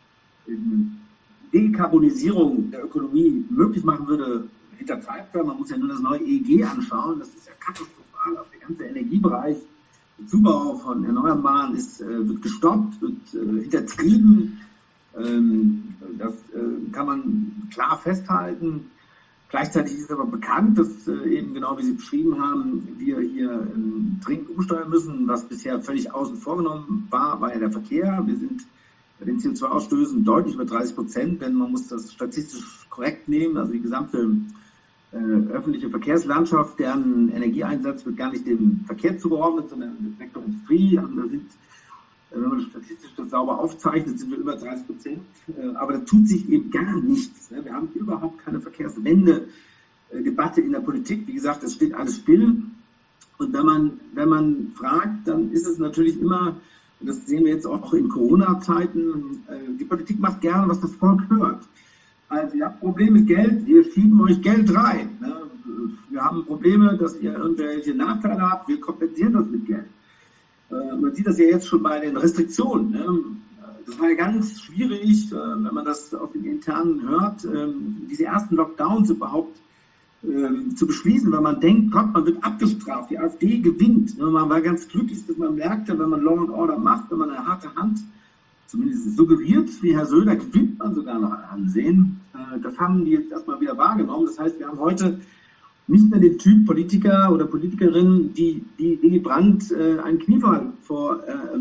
Dekarbonisierung der Ökonomie möglich machen würde, hintertreibt er. Man muss ja nur das neue EEG anschauen. Das ist ja katastrophal. Auf der ganze Energiebereich, der Zubau von Erneuerbaren wird gestoppt, wird hintertrieben. Das kann man klar festhalten. Gleichzeitig ist aber bekannt, dass eben genau wie Sie beschrieben haben, wir hier dringend umsteuern müssen. Was bisher völlig außen vor genommen war, war ja der Verkehr. Wir sind bei den CO2-Ausstößen deutlich über 30%, denn man muss das statistisch korrekt nehmen. Also die gesamte öffentliche Verkehrslandschaft, deren Energieeinsatz wird gar nicht dem Verkehr zugeordnet, sondern dem Sektor Industrie. Also da sind, wenn man statistisch das sauber aufzeichnet, sind wir über 30%. Aber da tut sich eben gar nichts. Wir haben überhaupt keine Verkehrswende-Debatte in der Politik. Wie gesagt, es steht alles still. Und wenn man fragt, dann ist es natürlich immer, und das sehen wir jetzt auch in Corona-Zeiten, die Politik macht gerne, was das Volk hört. Also ihr habt Probleme mit Geld, wir schieben euch Geld rein. Ne? Wir haben Probleme, dass ihr irgendwelche Nachteile habt, wir kompensieren das mit Geld. Man sieht das ja jetzt schon bei den Restriktionen. Ne? Das war ja ganz schwierig, wenn man das auf den Internen hört, diese ersten Lockdowns überhaupt zu beschließen, weil man denkt, Gott, man wird abgestraft, die AfD gewinnt. Ne? Man war ganz glücklich, dass man merkte, wenn man Law and Order macht, wenn man eine harte Hand zumindest suggeriert, wie Herr Söder, gewinnt man sogar noch ein Ansehen. Das haben die jetzt erstmal wieder wahrgenommen. Das heißt, wir haben heute nicht mehr den Typ Politiker oder Politikerin, die Willy Brandt einen Kniefall vor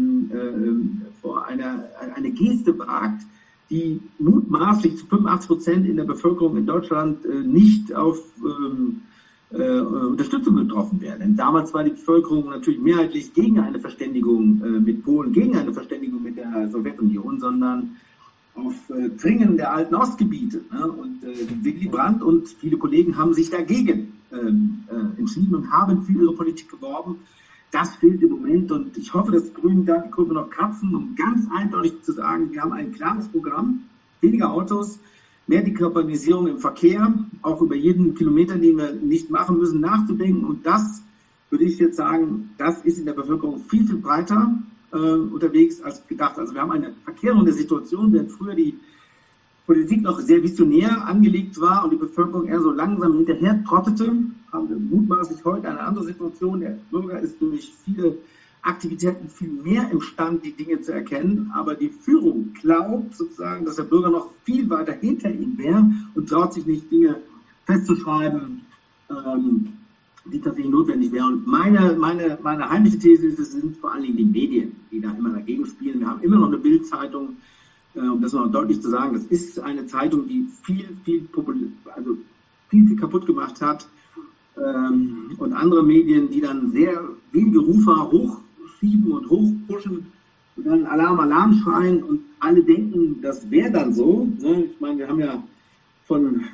eine Geste wagt, die mutmaßlich zu 85% in der Bevölkerung in Deutschland nicht auf Unterstützung getroffen wäre. Denn damals war die Bevölkerung natürlich mehrheitlich gegen eine Verständigung mit Polen, gegen eine Verständigung mit der Sowjetunion, sondern auf Dringen der alten Ostgebiete. Ne? Und Willy Brandt und viele Kollegen haben sich dagegen entschieden und haben für ihre Politik geworben. Das fehlt im Moment und ich hoffe, dass die Grünen da die Kurve noch kratzen, um ganz eindeutig zu sagen, wir haben ein klares Programm, weniger Autos, mehr Dekarbonisierung im Verkehr, auch über jeden Kilometer, den wir nicht machen müssen, nachzudenken. Und das, würde ich jetzt sagen, das ist in der Bevölkerung viel, viel breiter unterwegs als gedacht. Also wir haben eine verkehrende Situation, während früher die Politik noch sehr visionär angelegt war und die Bevölkerung eher so langsam hinterher trottete, haben wir mutmaßlich heute eine andere Situation. Der Bürger ist durch viele Aktivitäten viel mehr imstande, die Dinge zu erkennen, aber die Führung glaubt sozusagen, dass der Bürger noch viel weiter hinter ihm wäre und traut sich nicht, Dinge festzuschreiben, die tatsächlich notwendig wären. Und meine heimliche These ist, es sind vor allen Dingen die Medien, die da immer dagegen spielen. Wir haben immer noch eine Bild-Zeitung, um das mal deutlich zu sagen, das ist eine Zeitung, die viel kaputt gemacht hat, und andere Medien, die dann sehr wenige Rufer hochschieben und hochpushen und dann Alarm schreien und alle denken, das wäre dann so. Ne? Ich meine, wir haben ja vom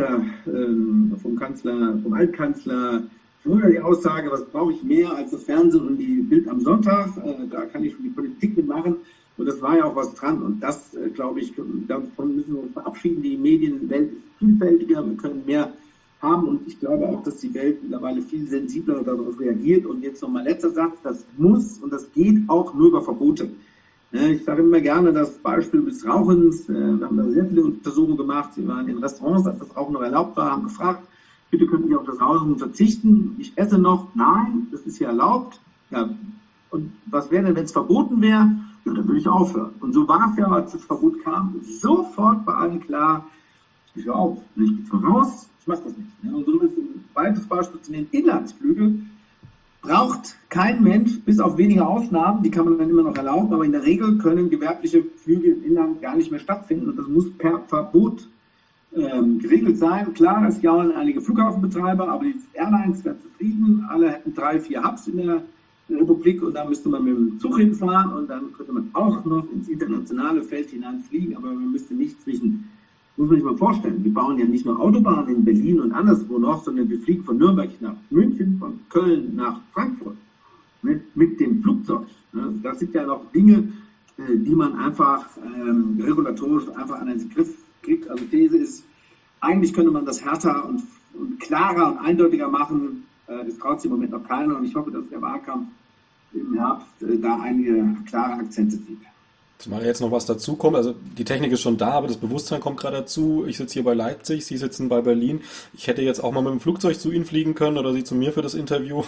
Altkanzler früher die Aussage, was brauche ich mehr als das Fernsehen und die Bild am Sonntag, da kann ich schon die Politik mitmachen. Und das war ja auch was dran. Und das, glaube ich, davon müssen wir uns verabschieden. Die Medienwelt ist vielfältiger, wir können mehr haben. Und ich glaube auch, dass die Welt mittlerweile viel sensibler darauf reagiert. Und jetzt nochmal letzter Satz, das muss und das geht auch nur über Verbote. Ich sage immer gerne das Beispiel des Rauchens. Wir haben da sehr viele Untersuchungen gemacht. Sie waren in Restaurants, als das Rauchen noch erlaubt war, haben gefragt, bitte könnten Sie auf das Rauchen verzichten. Ich esse noch. Nein, das ist hier erlaubt. Ja. Und was wäre denn, wenn es verboten wäre? Ja, dann würde ich aufhören. Und so war es ja, als das Verbot kam, sofort bei allen klar, ich höre auf, ich gehe voraus, ich mache das nicht. Und so ist ein weiteres Beispiel zu den Inlandsflüge. Braucht kein Mensch, bis auf wenige Ausnahmen, die kann man dann immer noch erlauben, aber in der Regel können gewerbliche Flüge im Inland gar nicht mehr stattfinden und das muss per Verbot geregelt sein. Klar, es jaulen einige Flughafenbetreiber, aber die Airlines werden zufrieden, alle hätten 3, 4 Hubs in der Republik und da müsste man mit dem Zug hinfahren und dann könnte man auch noch ins internationale Feld hineinfliegen, aber man müsste nicht muss man sich mal vorstellen, wir bauen ja nicht nur Autobahnen in Berlin und anderswo noch, sondern wir fliegen von Nürnberg nach München, von Köln nach Frankfurt mit dem Flugzeug. Das sind ja noch Dinge, die man einfach regulatorisch einfach an den Griff kriegt. Also These ist, eigentlich könnte man das härter und klarer und eindeutiger machen. Das traut sich im Moment noch keiner und ich hoffe, dass der Wahlkampf im Herbst da einige klare Akzente sieht. Zumal jetzt noch was dazu kommt, also die Technik ist schon da, aber das Bewusstsein kommt gerade dazu. Ich sitze hier bei Leipzig, Sie sitzen bei Berlin. Ich hätte jetzt auch mal mit dem Flugzeug zu Ihnen fliegen können oder Sie zu mir für das Interview.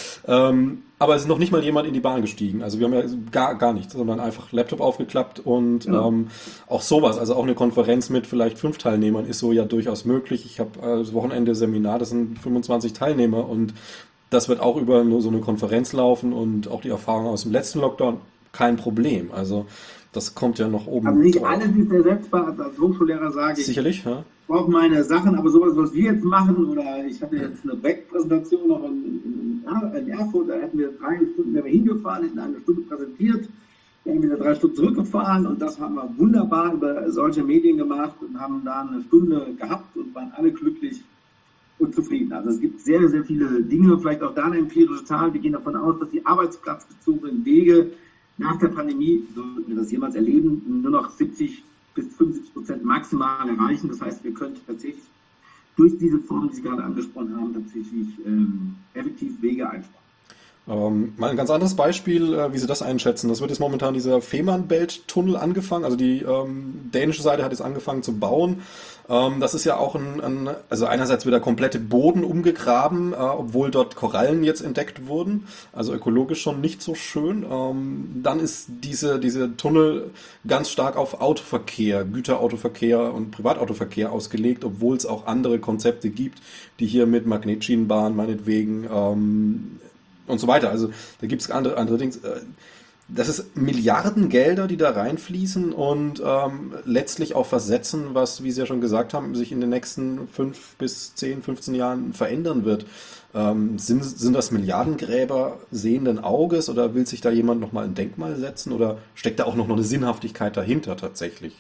Aber es ist noch nicht mal jemand in die Bahn gestiegen. Also wir haben ja gar nichts, sondern einfach Laptop aufgeklappt und auch sowas, also auch eine Konferenz mit vielleicht 5 Teilnehmern ist so ja durchaus möglich. Ich habe das Wochenende Seminar, das sind 25 Teilnehmer und das wird auch über nur so eine Konferenz laufen und auch die Erfahrung aus dem letzten Lockdown kein Problem. Also das kommt ja noch Also oben nicht drauf. alles ist ersetzbar. Also als Hochschullehrer sage ich, Sicherlich, ja. brauche meine Sachen, aber sowas, was wir jetzt machen, oder ich hatte jetzt eine Backpräsentation noch in Erfurt, da hätten wir 3 Stunden wären wir hingefahren, hätten eine Stunde präsentiert, dann haben wir wieder 3 Stunden zurückgefahren und das haben wir wunderbar über solche Medien gemacht und haben da eine Stunde gehabt und waren alle glücklich und zufrieden. Also es gibt sehr, sehr viele Dinge, vielleicht auch da eine empirische Zahl. Wir gehen davon aus, dass die arbeitsplatzbezogenen Wege nach der Pandemie, sollten wir das jemals erleben, nur noch 70-75% maximal erreichen. Das heißt, wir könnten tatsächlich durch diese Form, die Sie gerade angesprochen haben, tatsächlich effektiv Wege einsparen. Mal ein ganz anderes Beispiel, wie Sie das einschätzen. Das wird jetzt momentan dieser Fehmarnbelt-Tunnel angefangen. Also die dänische Seite hat jetzt angefangen zu bauen. Das ist ja auch also einerseits wird der komplette Boden umgegraben, obwohl dort Korallen jetzt entdeckt wurden. Also ökologisch schon nicht so schön. Dann ist diese Tunnel ganz stark auf Autoverkehr, Güterautoverkehr und Privatautoverkehr ausgelegt, obwohl es auch andere Konzepte gibt, die hier mit Magnetschienenbahn meinetwegen und so weiter. Also da gibt es andere Dinge. Das ist Milliardengelder, die da reinfließen und letztlich auch was setzen, was, wie Sie ja schon gesagt haben, sich in den nächsten 5 bis 10, 15 Jahren verändern wird. Sind das Milliardengräber sehenden Auges oder will sich da jemand nochmal ein Denkmal setzen oder steckt da auch noch eine Sinnhaftigkeit dahinter tatsächlich?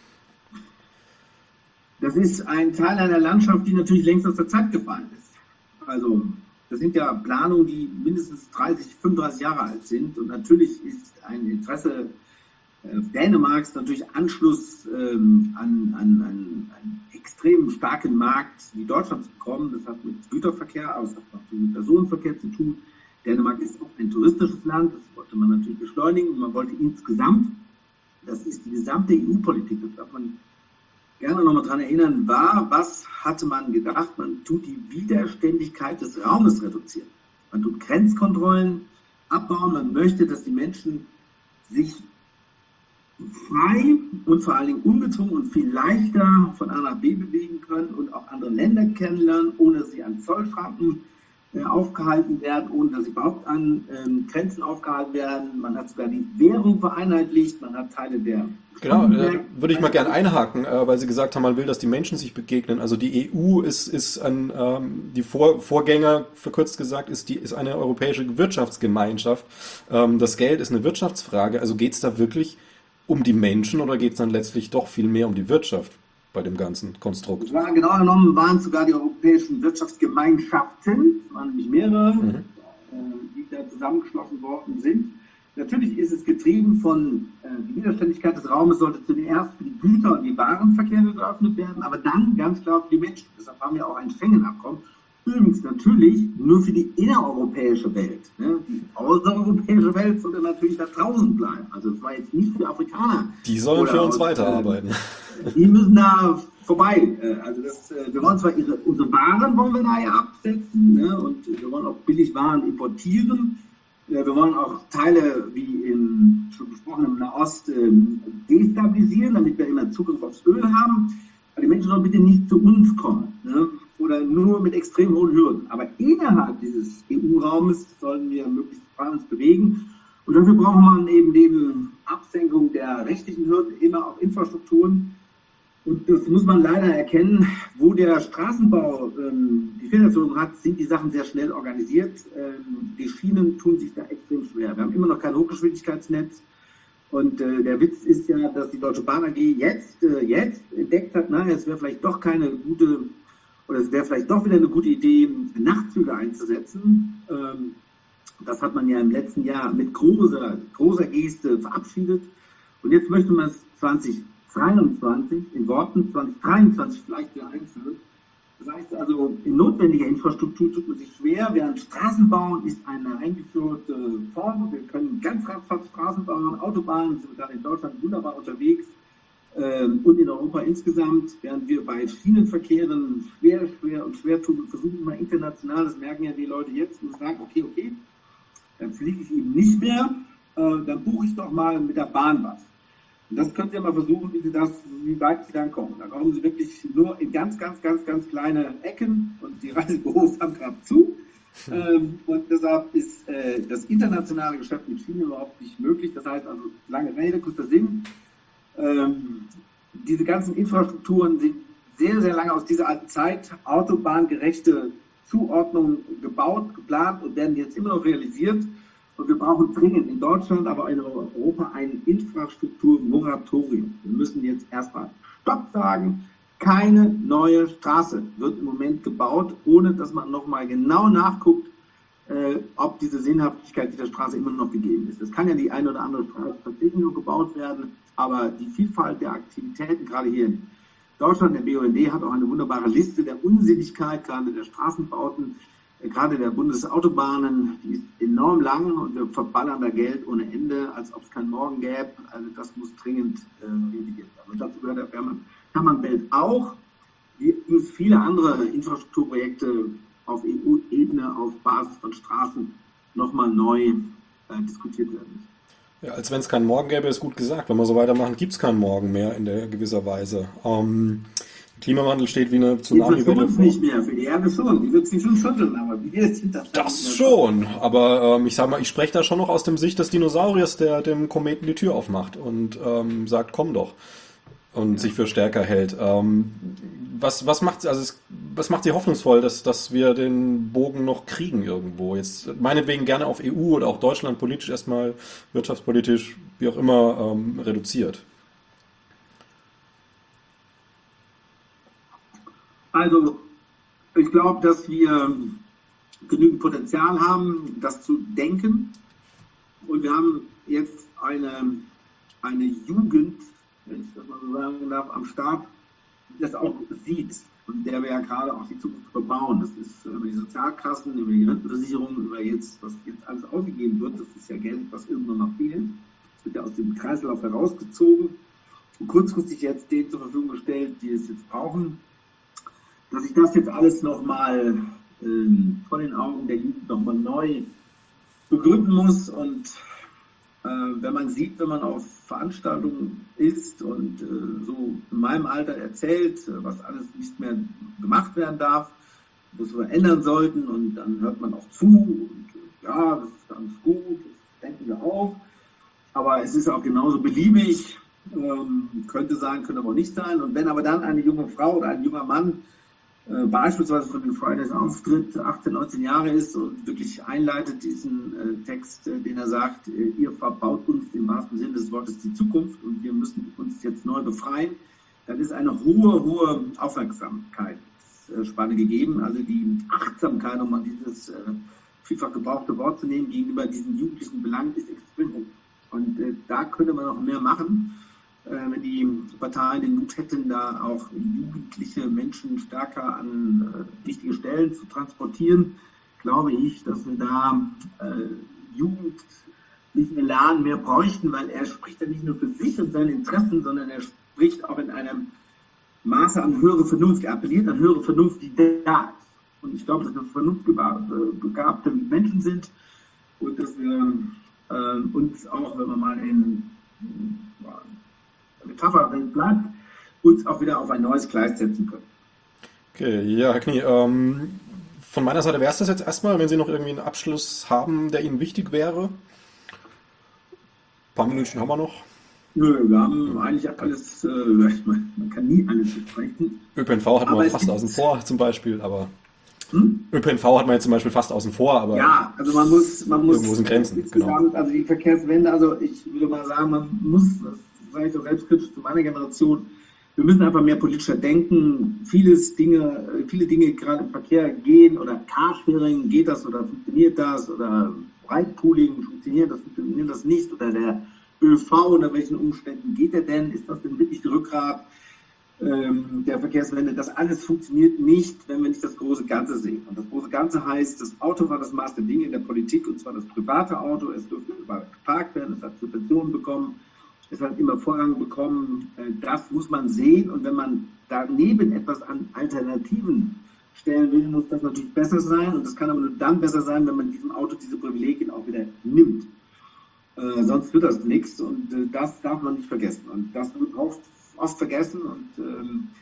Das ist ein Teil einer Landschaft, die natürlich längst aus der Zeit gefallen ist. Also das sind ja Planungen, die mindestens 30, 35 Jahre alt sind. Und natürlich ist ein Interesse Dänemarks natürlich Anschluss an einen extrem starken Markt wie Deutschland zu bekommen. Das hat mit Güterverkehr, aber es hat auch mit Personenverkehr zu tun. Dänemark ist auch ein touristisches Land, das wollte man natürlich beschleunigen. Und man wollte insgesamt, das ist die gesamte EU-Politik, das darf man gerne nochmal daran erinnern, was hatte man gedacht? Man tut die Widerständigkeit des Raumes reduzieren. Man tut Grenzkontrollen abbauen. Man möchte, dass die Menschen sich frei und vor allen Dingen ungezwungen und viel leichter von A nach B bewegen können und auch andere Länder kennenlernen, ohne dass sie an Zollschranken aufgehalten werden, ohne dass sie überhaupt an Grenzen aufgehalten werden. Man hat sogar die Währung vereinheitlicht, man hat Teile der... Genau, würde ich mal gerne einhaken, weil Sie gesagt haben, man will, dass die Menschen sich begegnen. Also die EU ist die Vorgänger, verkürzt gesagt, ist eine europäische Wirtschaftsgemeinschaft. Das Geld ist eine Wirtschaftsfrage. Also geht es da wirklich um die Menschen oder geht es dann letztlich doch viel mehr um die Wirtschaft bei dem ganzen Konstrukt? Genau genommen waren es sogar die europäischen Wirtschaftsgemeinschaften, es waren nämlich mehrere, die da zusammengeschlossen worden sind. Natürlich ist es getrieben von die Widerständigkeit des Raumes sollte zuerst für die Güter- und die Warenverkehre geöffnet werden, aber dann ganz klar für die Menschen. Deshalb haben wir auch ein Schengen-Abkommen. Übrigens natürlich nur für die innereuropäische Welt. Ne? Die außereuropäische Welt sollte natürlich da draußen bleiben. Also es war jetzt nicht für Afrikaner. Die sollen für uns weiterarbeiten. Die müssen da vorbei. Also wir wollen zwar unsere Waren wollen wir da ja absetzen, ne? Und wir wollen auch billig Waren importieren. Wir wollen auch Teile, wie schon besprochen, im Nahost destabilisieren, damit wir immer Zugriff aufs Öl haben. Aber die Menschen sollen bitte nicht zu uns kommen, ne? Oder nur mit extrem hohen Hürden. Aber innerhalb dieses EU-Raumes sollen wir möglichst frei uns bewegen. Und dafür braucht man eben neben Absenkung der rechtlichen Hürden immer auch Infrastrukturen. Und das muss man leider erkennen, wo der Straßenbau die Federführung hat, sind die Sachen sehr schnell organisiert. Die Schienen tun sich da extrem schwer. Wir haben immer noch kein Hochgeschwindigkeitsnetz. Und der Witz ist ja, dass die Deutsche Bahn AG jetzt entdeckt hat, es wäre vielleicht doch es wäre vielleicht doch wieder eine gute Idee, Nachtzüge einzusetzen. Das hat man ja im letzten Jahr mit großer Geste verabschiedet. Und jetzt möchte man es 2023 in Worten 2023 vielleicht wieder einführen. Das heißt also, in notwendiger Infrastruktur tut man sich schwer, während Straßenbau ist eine eingeführte Form. Wir können ganz ratzfatz Straßen bauen, Autobahnen, sind gerade in Deutschland wunderbar unterwegs und in Europa insgesamt, während wir bei Schienenverkehren schwer tun und versuchen mal international, das merken ja die Leute jetzt, und sagen, okay, dann fliege ich eben nicht mehr, dann buche ich doch mal mit der Bahn was. Und das könnt ihr mal versuchen, wie weit Sie dann kommen. Da kommen Sie wirklich nur in ganz kleine Ecken und die Reisebüros haben gerade zu. Und deshalb ist das internationale Geschäft mit China überhaupt nicht möglich. Das heißt also, lange Rede, kurzer Sinn, diese ganzen Infrastrukturen sind sehr, sehr lange aus dieser alten Zeit, autobahngerechte Zuordnung gebaut, geplant und werden jetzt immer noch realisiert. Und wir brauchen dringend in Deutschland, aber in Europa ein Infrastrukturmoratorium. Wir müssen jetzt erstmal Stopp sagen. Keine neue Straße wird im Moment gebaut, ohne dass man nochmal genau nachguckt, ob diese Sinnhaftigkeit dieser Straße immer noch gegeben ist. Es kann ja die eine oder andere Straße tatsächlich nur gebaut werden, aber die Vielfalt der Aktivitäten, gerade hier in Deutschland, der BUND hat auch eine wunderbare Liste der Unsinnigkeit, gerade der Straßenbauten, gerade der Bundesautobahnen, die ist enorm lang und wir verballern da Geld ohne Ende, als ob es keinen Morgen gäbe. Also das muss dringend revidiert werden. Und dazu gehört der Fehmarnbelt auch, wie viele andere Infrastrukturprojekte auf EU-Ebene auf Basis von Straßen nochmal neu diskutiert werden müssen. Ja, als wenn es keinen Morgen gäbe, ist gut gesagt. Wenn wir so weitermachen, gibt es keinen Morgen mehr in der gewisser Weise. Klimawandel steht wie eine Tsunami-Welle vor. Nicht mehr, für die Erde schon. Die wird sich schon schütteln, aber wir sind das schon, aber ich sag mal, ich spreche da schon noch aus der Sicht des Dinosauriers, der dem Kometen die Tür aufmacht und sagt, komm doch. Und sich für stärker hält. Was macht Sie hoffnungsvoll, dass wir den Bogen noch kriegen irgendwo? Jetzt meinetwegen gerne auf EU oder auch Deutschland politisch erstmal, wirtschaftspolitisch, wie auch immer, reduziert. Also, ich glaube, dass wir genügend Potenzial haben, das zu denken. Und wir haben jetzt eine Jugend, wenn ich das mal so sagen darf, am Start, die das auch sieht und der wir ja gerade auch die Zukunft verbauen. Das ist über die Sozialkassen, über die Rentenversicherung, über jetzt, was jetzt alles ausgegeben wird. Das ist ja Geld, was irgendwann noch fehlt. Das wird ja aus dem Kreislauf herausgezogen und kurzfristig jetzt denen zur Verfügung gestellt, die es jetzt brauchen. Dass ich das jetzt alles nochmal vor den Augen der Jugend nochmal neu begründen muss und wenn man sieht, wenn man auf Veranstaltungen ist und so in meinem Alter erzählt, was alles nicht mehr gemacht werden darf, was wir ändern sollten und dann hört man auch zu und ja, das ist ganz gut, das denken wir auch, aber es ist auch genauso beliebig, könnte sein, könnte aber auch nicht sein und wenn aber dann eine junge Frau oder ein junger Mann beispielsweise von den Fridays auftritt, 18, 19 Jahre ist und wirklich einleitet diesen Text, den er sagt, ihr verbaut uns im wahrsten Sinne des Wortes die Zukunft und wir müssen uns jetzt neu befreien, dann ist eine hohe Aufmerksamkeitsspanne gegeben, also die Achtsamkeit, um mal dieses vielfach gebrauchte Wort zu nehmen, gegenüber diesen jugendlichen Belangen ist extrem hoch. Und da könnte man noch mehr machen. Wenn die Parteien den Mut hätten, da auch jugendliche Menschen stärker an wichtige Stellen zu transportieren, glaube ich, dass wir da jugendlichen Elan mehr bräuchten, weil er spricht ja nicht nur für sich und seine Interessen, sondern er spricht auch in einem Maße an höhere Vernunft. Er appelliert an höhere Vernunft, die da ist. Und ich glaube, dass wir vernunftbegabte Menschen sind und dass wir uns auch, wenn wir mal in Metapher bleibt, uns auch wieder auf ein neues Gleis setzen können. Okay, ja, Herr Knie, von meiner Seite wäre es das jetzt erstmal, wenn Sie noch irgendwie einen Abschluss haben, der Ihnen wichtig wäre. Ein paar Minuten haben wir noch. Nö, wir haben eigentlich alles, man kann nie alles besprechen. ÖPNV hat man fast außen vor zum Beispiel, aber ÖPNV hat man jetzt zum Beispiel fast außen vor, aber ja, also man muss irgendwo sind Grenzen, genau. Also die Verkehrswende, also ich würde mal sagen, man muss, das sage ich auch selbstkritisch zu meiner Generation, wir müssen einfach mehr politischer denken. Viele Dinge gerade im Verkehr gehen oder Carsharing, geht das oder funktioniert das oder Ride-Pooling, funktioniert das nicht oder der ÖV, unter welchen Umständen geht er denn? Ist das denn wirklich die Rückgrat der Verkehrswende? Das alles funktioniert nicht, wenn wir nicht das große Ganze sehen. Und das große Ganze heißt, das Auto war das Maß der Dinge in der Politik und zwar das private Auto. Es durfte überall geparkt werden, es hat Subventionen bekommen. Es hat immer Vorrang bekommen, das muss man sehen und wenn man daneben etwas an Alternativen stellen will, muss das natürlich besser sein und das kann aber nur dann besser sein, wenn man diesem Auto diese Privilegien auch wieder nimmt. Sonst wird das nichts und das darf man nicht vergessen und das wird oft vergessen und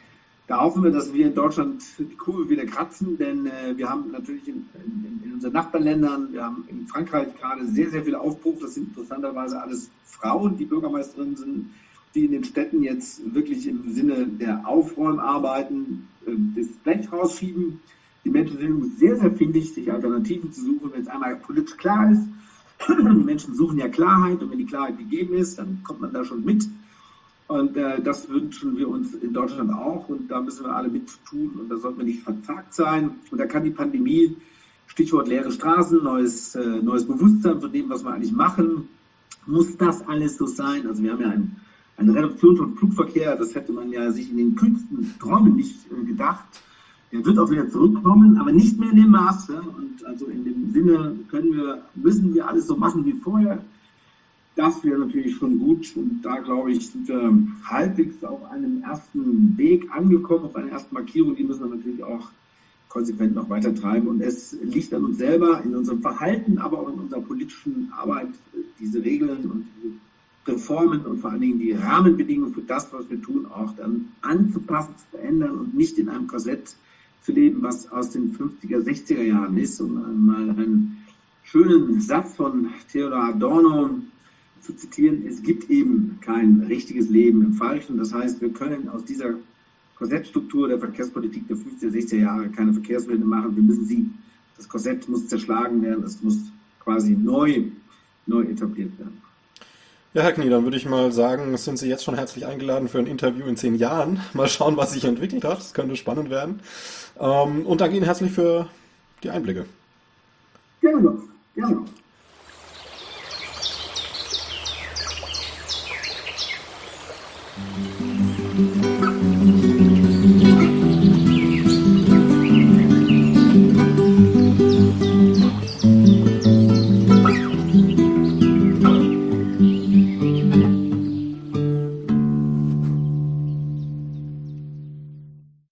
Da hoffen wir, dass wir in Deutschland die Kurve wieder kratzen, denn wir haben natürlich in unseren Nachbarländern, wir haben in Frankreich gerade sehr, sehr viel Aufbruch. Das sind interessanterweise alles Frauen, die Bürgermeisterinnen sind, die in den Städten jetzt wirklich im Sinne der Aufräumarbeiten das Blech rausschieben. Die Menschen sind sehr, sehr findig, sich Alternativen zu suchen, wenn es einmal politisch klar ist. Die Menschen suchen ja Klarheit und wenn die Klarheit gegeben ist, dann kommt man da schon mit. Und das wünschen wir uns in Deutschland auch und da müssen wir alle mit tun und da sollten wir nicht verzagt sein. Und da kann die Pandemie, Stichwort leere Straßen, neues Bewusstsein von dem, was wir eigentlich machen, muss das alles so sein. Also wir haben ja eine Reduktion von Flugverkehr, das hätte man ja sich in den kühnsten Träumen nicht gedacht. Der wird auch wieder zurückkommen, aber nicht mehr in dem Maße. Und also in dem Sinne müssen wir alles so machen wie vorher. Das wäre natürlich schon gut und da, glaube ich, sind wir halbwegs auf einem ersten Weg angekommen, auf einer ersten Markierung, die müssen wir natürlich auch konsequent noch weiter treiben und es liegt an uns selber, in unserem Verhalten, aber auch in unserer politischen Arbeit, diese Regeln und die Reformen und vor allen Dingen die Rahmenbedingungen für das, was wir tun, auch dann anzupassen, zu verändern und nicht in einem Korsett zu leben, was aus den 50er, 60er Jahren ist. Und mal einen schönen Satz von Theodor Adorno zu zitieren, es gibt eben kein richtiges Leben im Falschen. Das heißt, wir können aus dieser Korsettstruktur der Verkehrspolitik der 50er, 60er Jahre keine Verkehrswende machen. Wir müssen das Korsett muss zerschlagen werden, es muss quasi neu etabliert werden. Ja, Herr Knie, dann würde ich mal sagen, sind Sie jetzt schon herzlich eingeladen für ein Interview in 10 Jahren. Mal schauen, was sich entwickelt hat. Das könnte spannend werden. Und danke Ihnen herzlich für die Einblicke. Gerne. Gerne.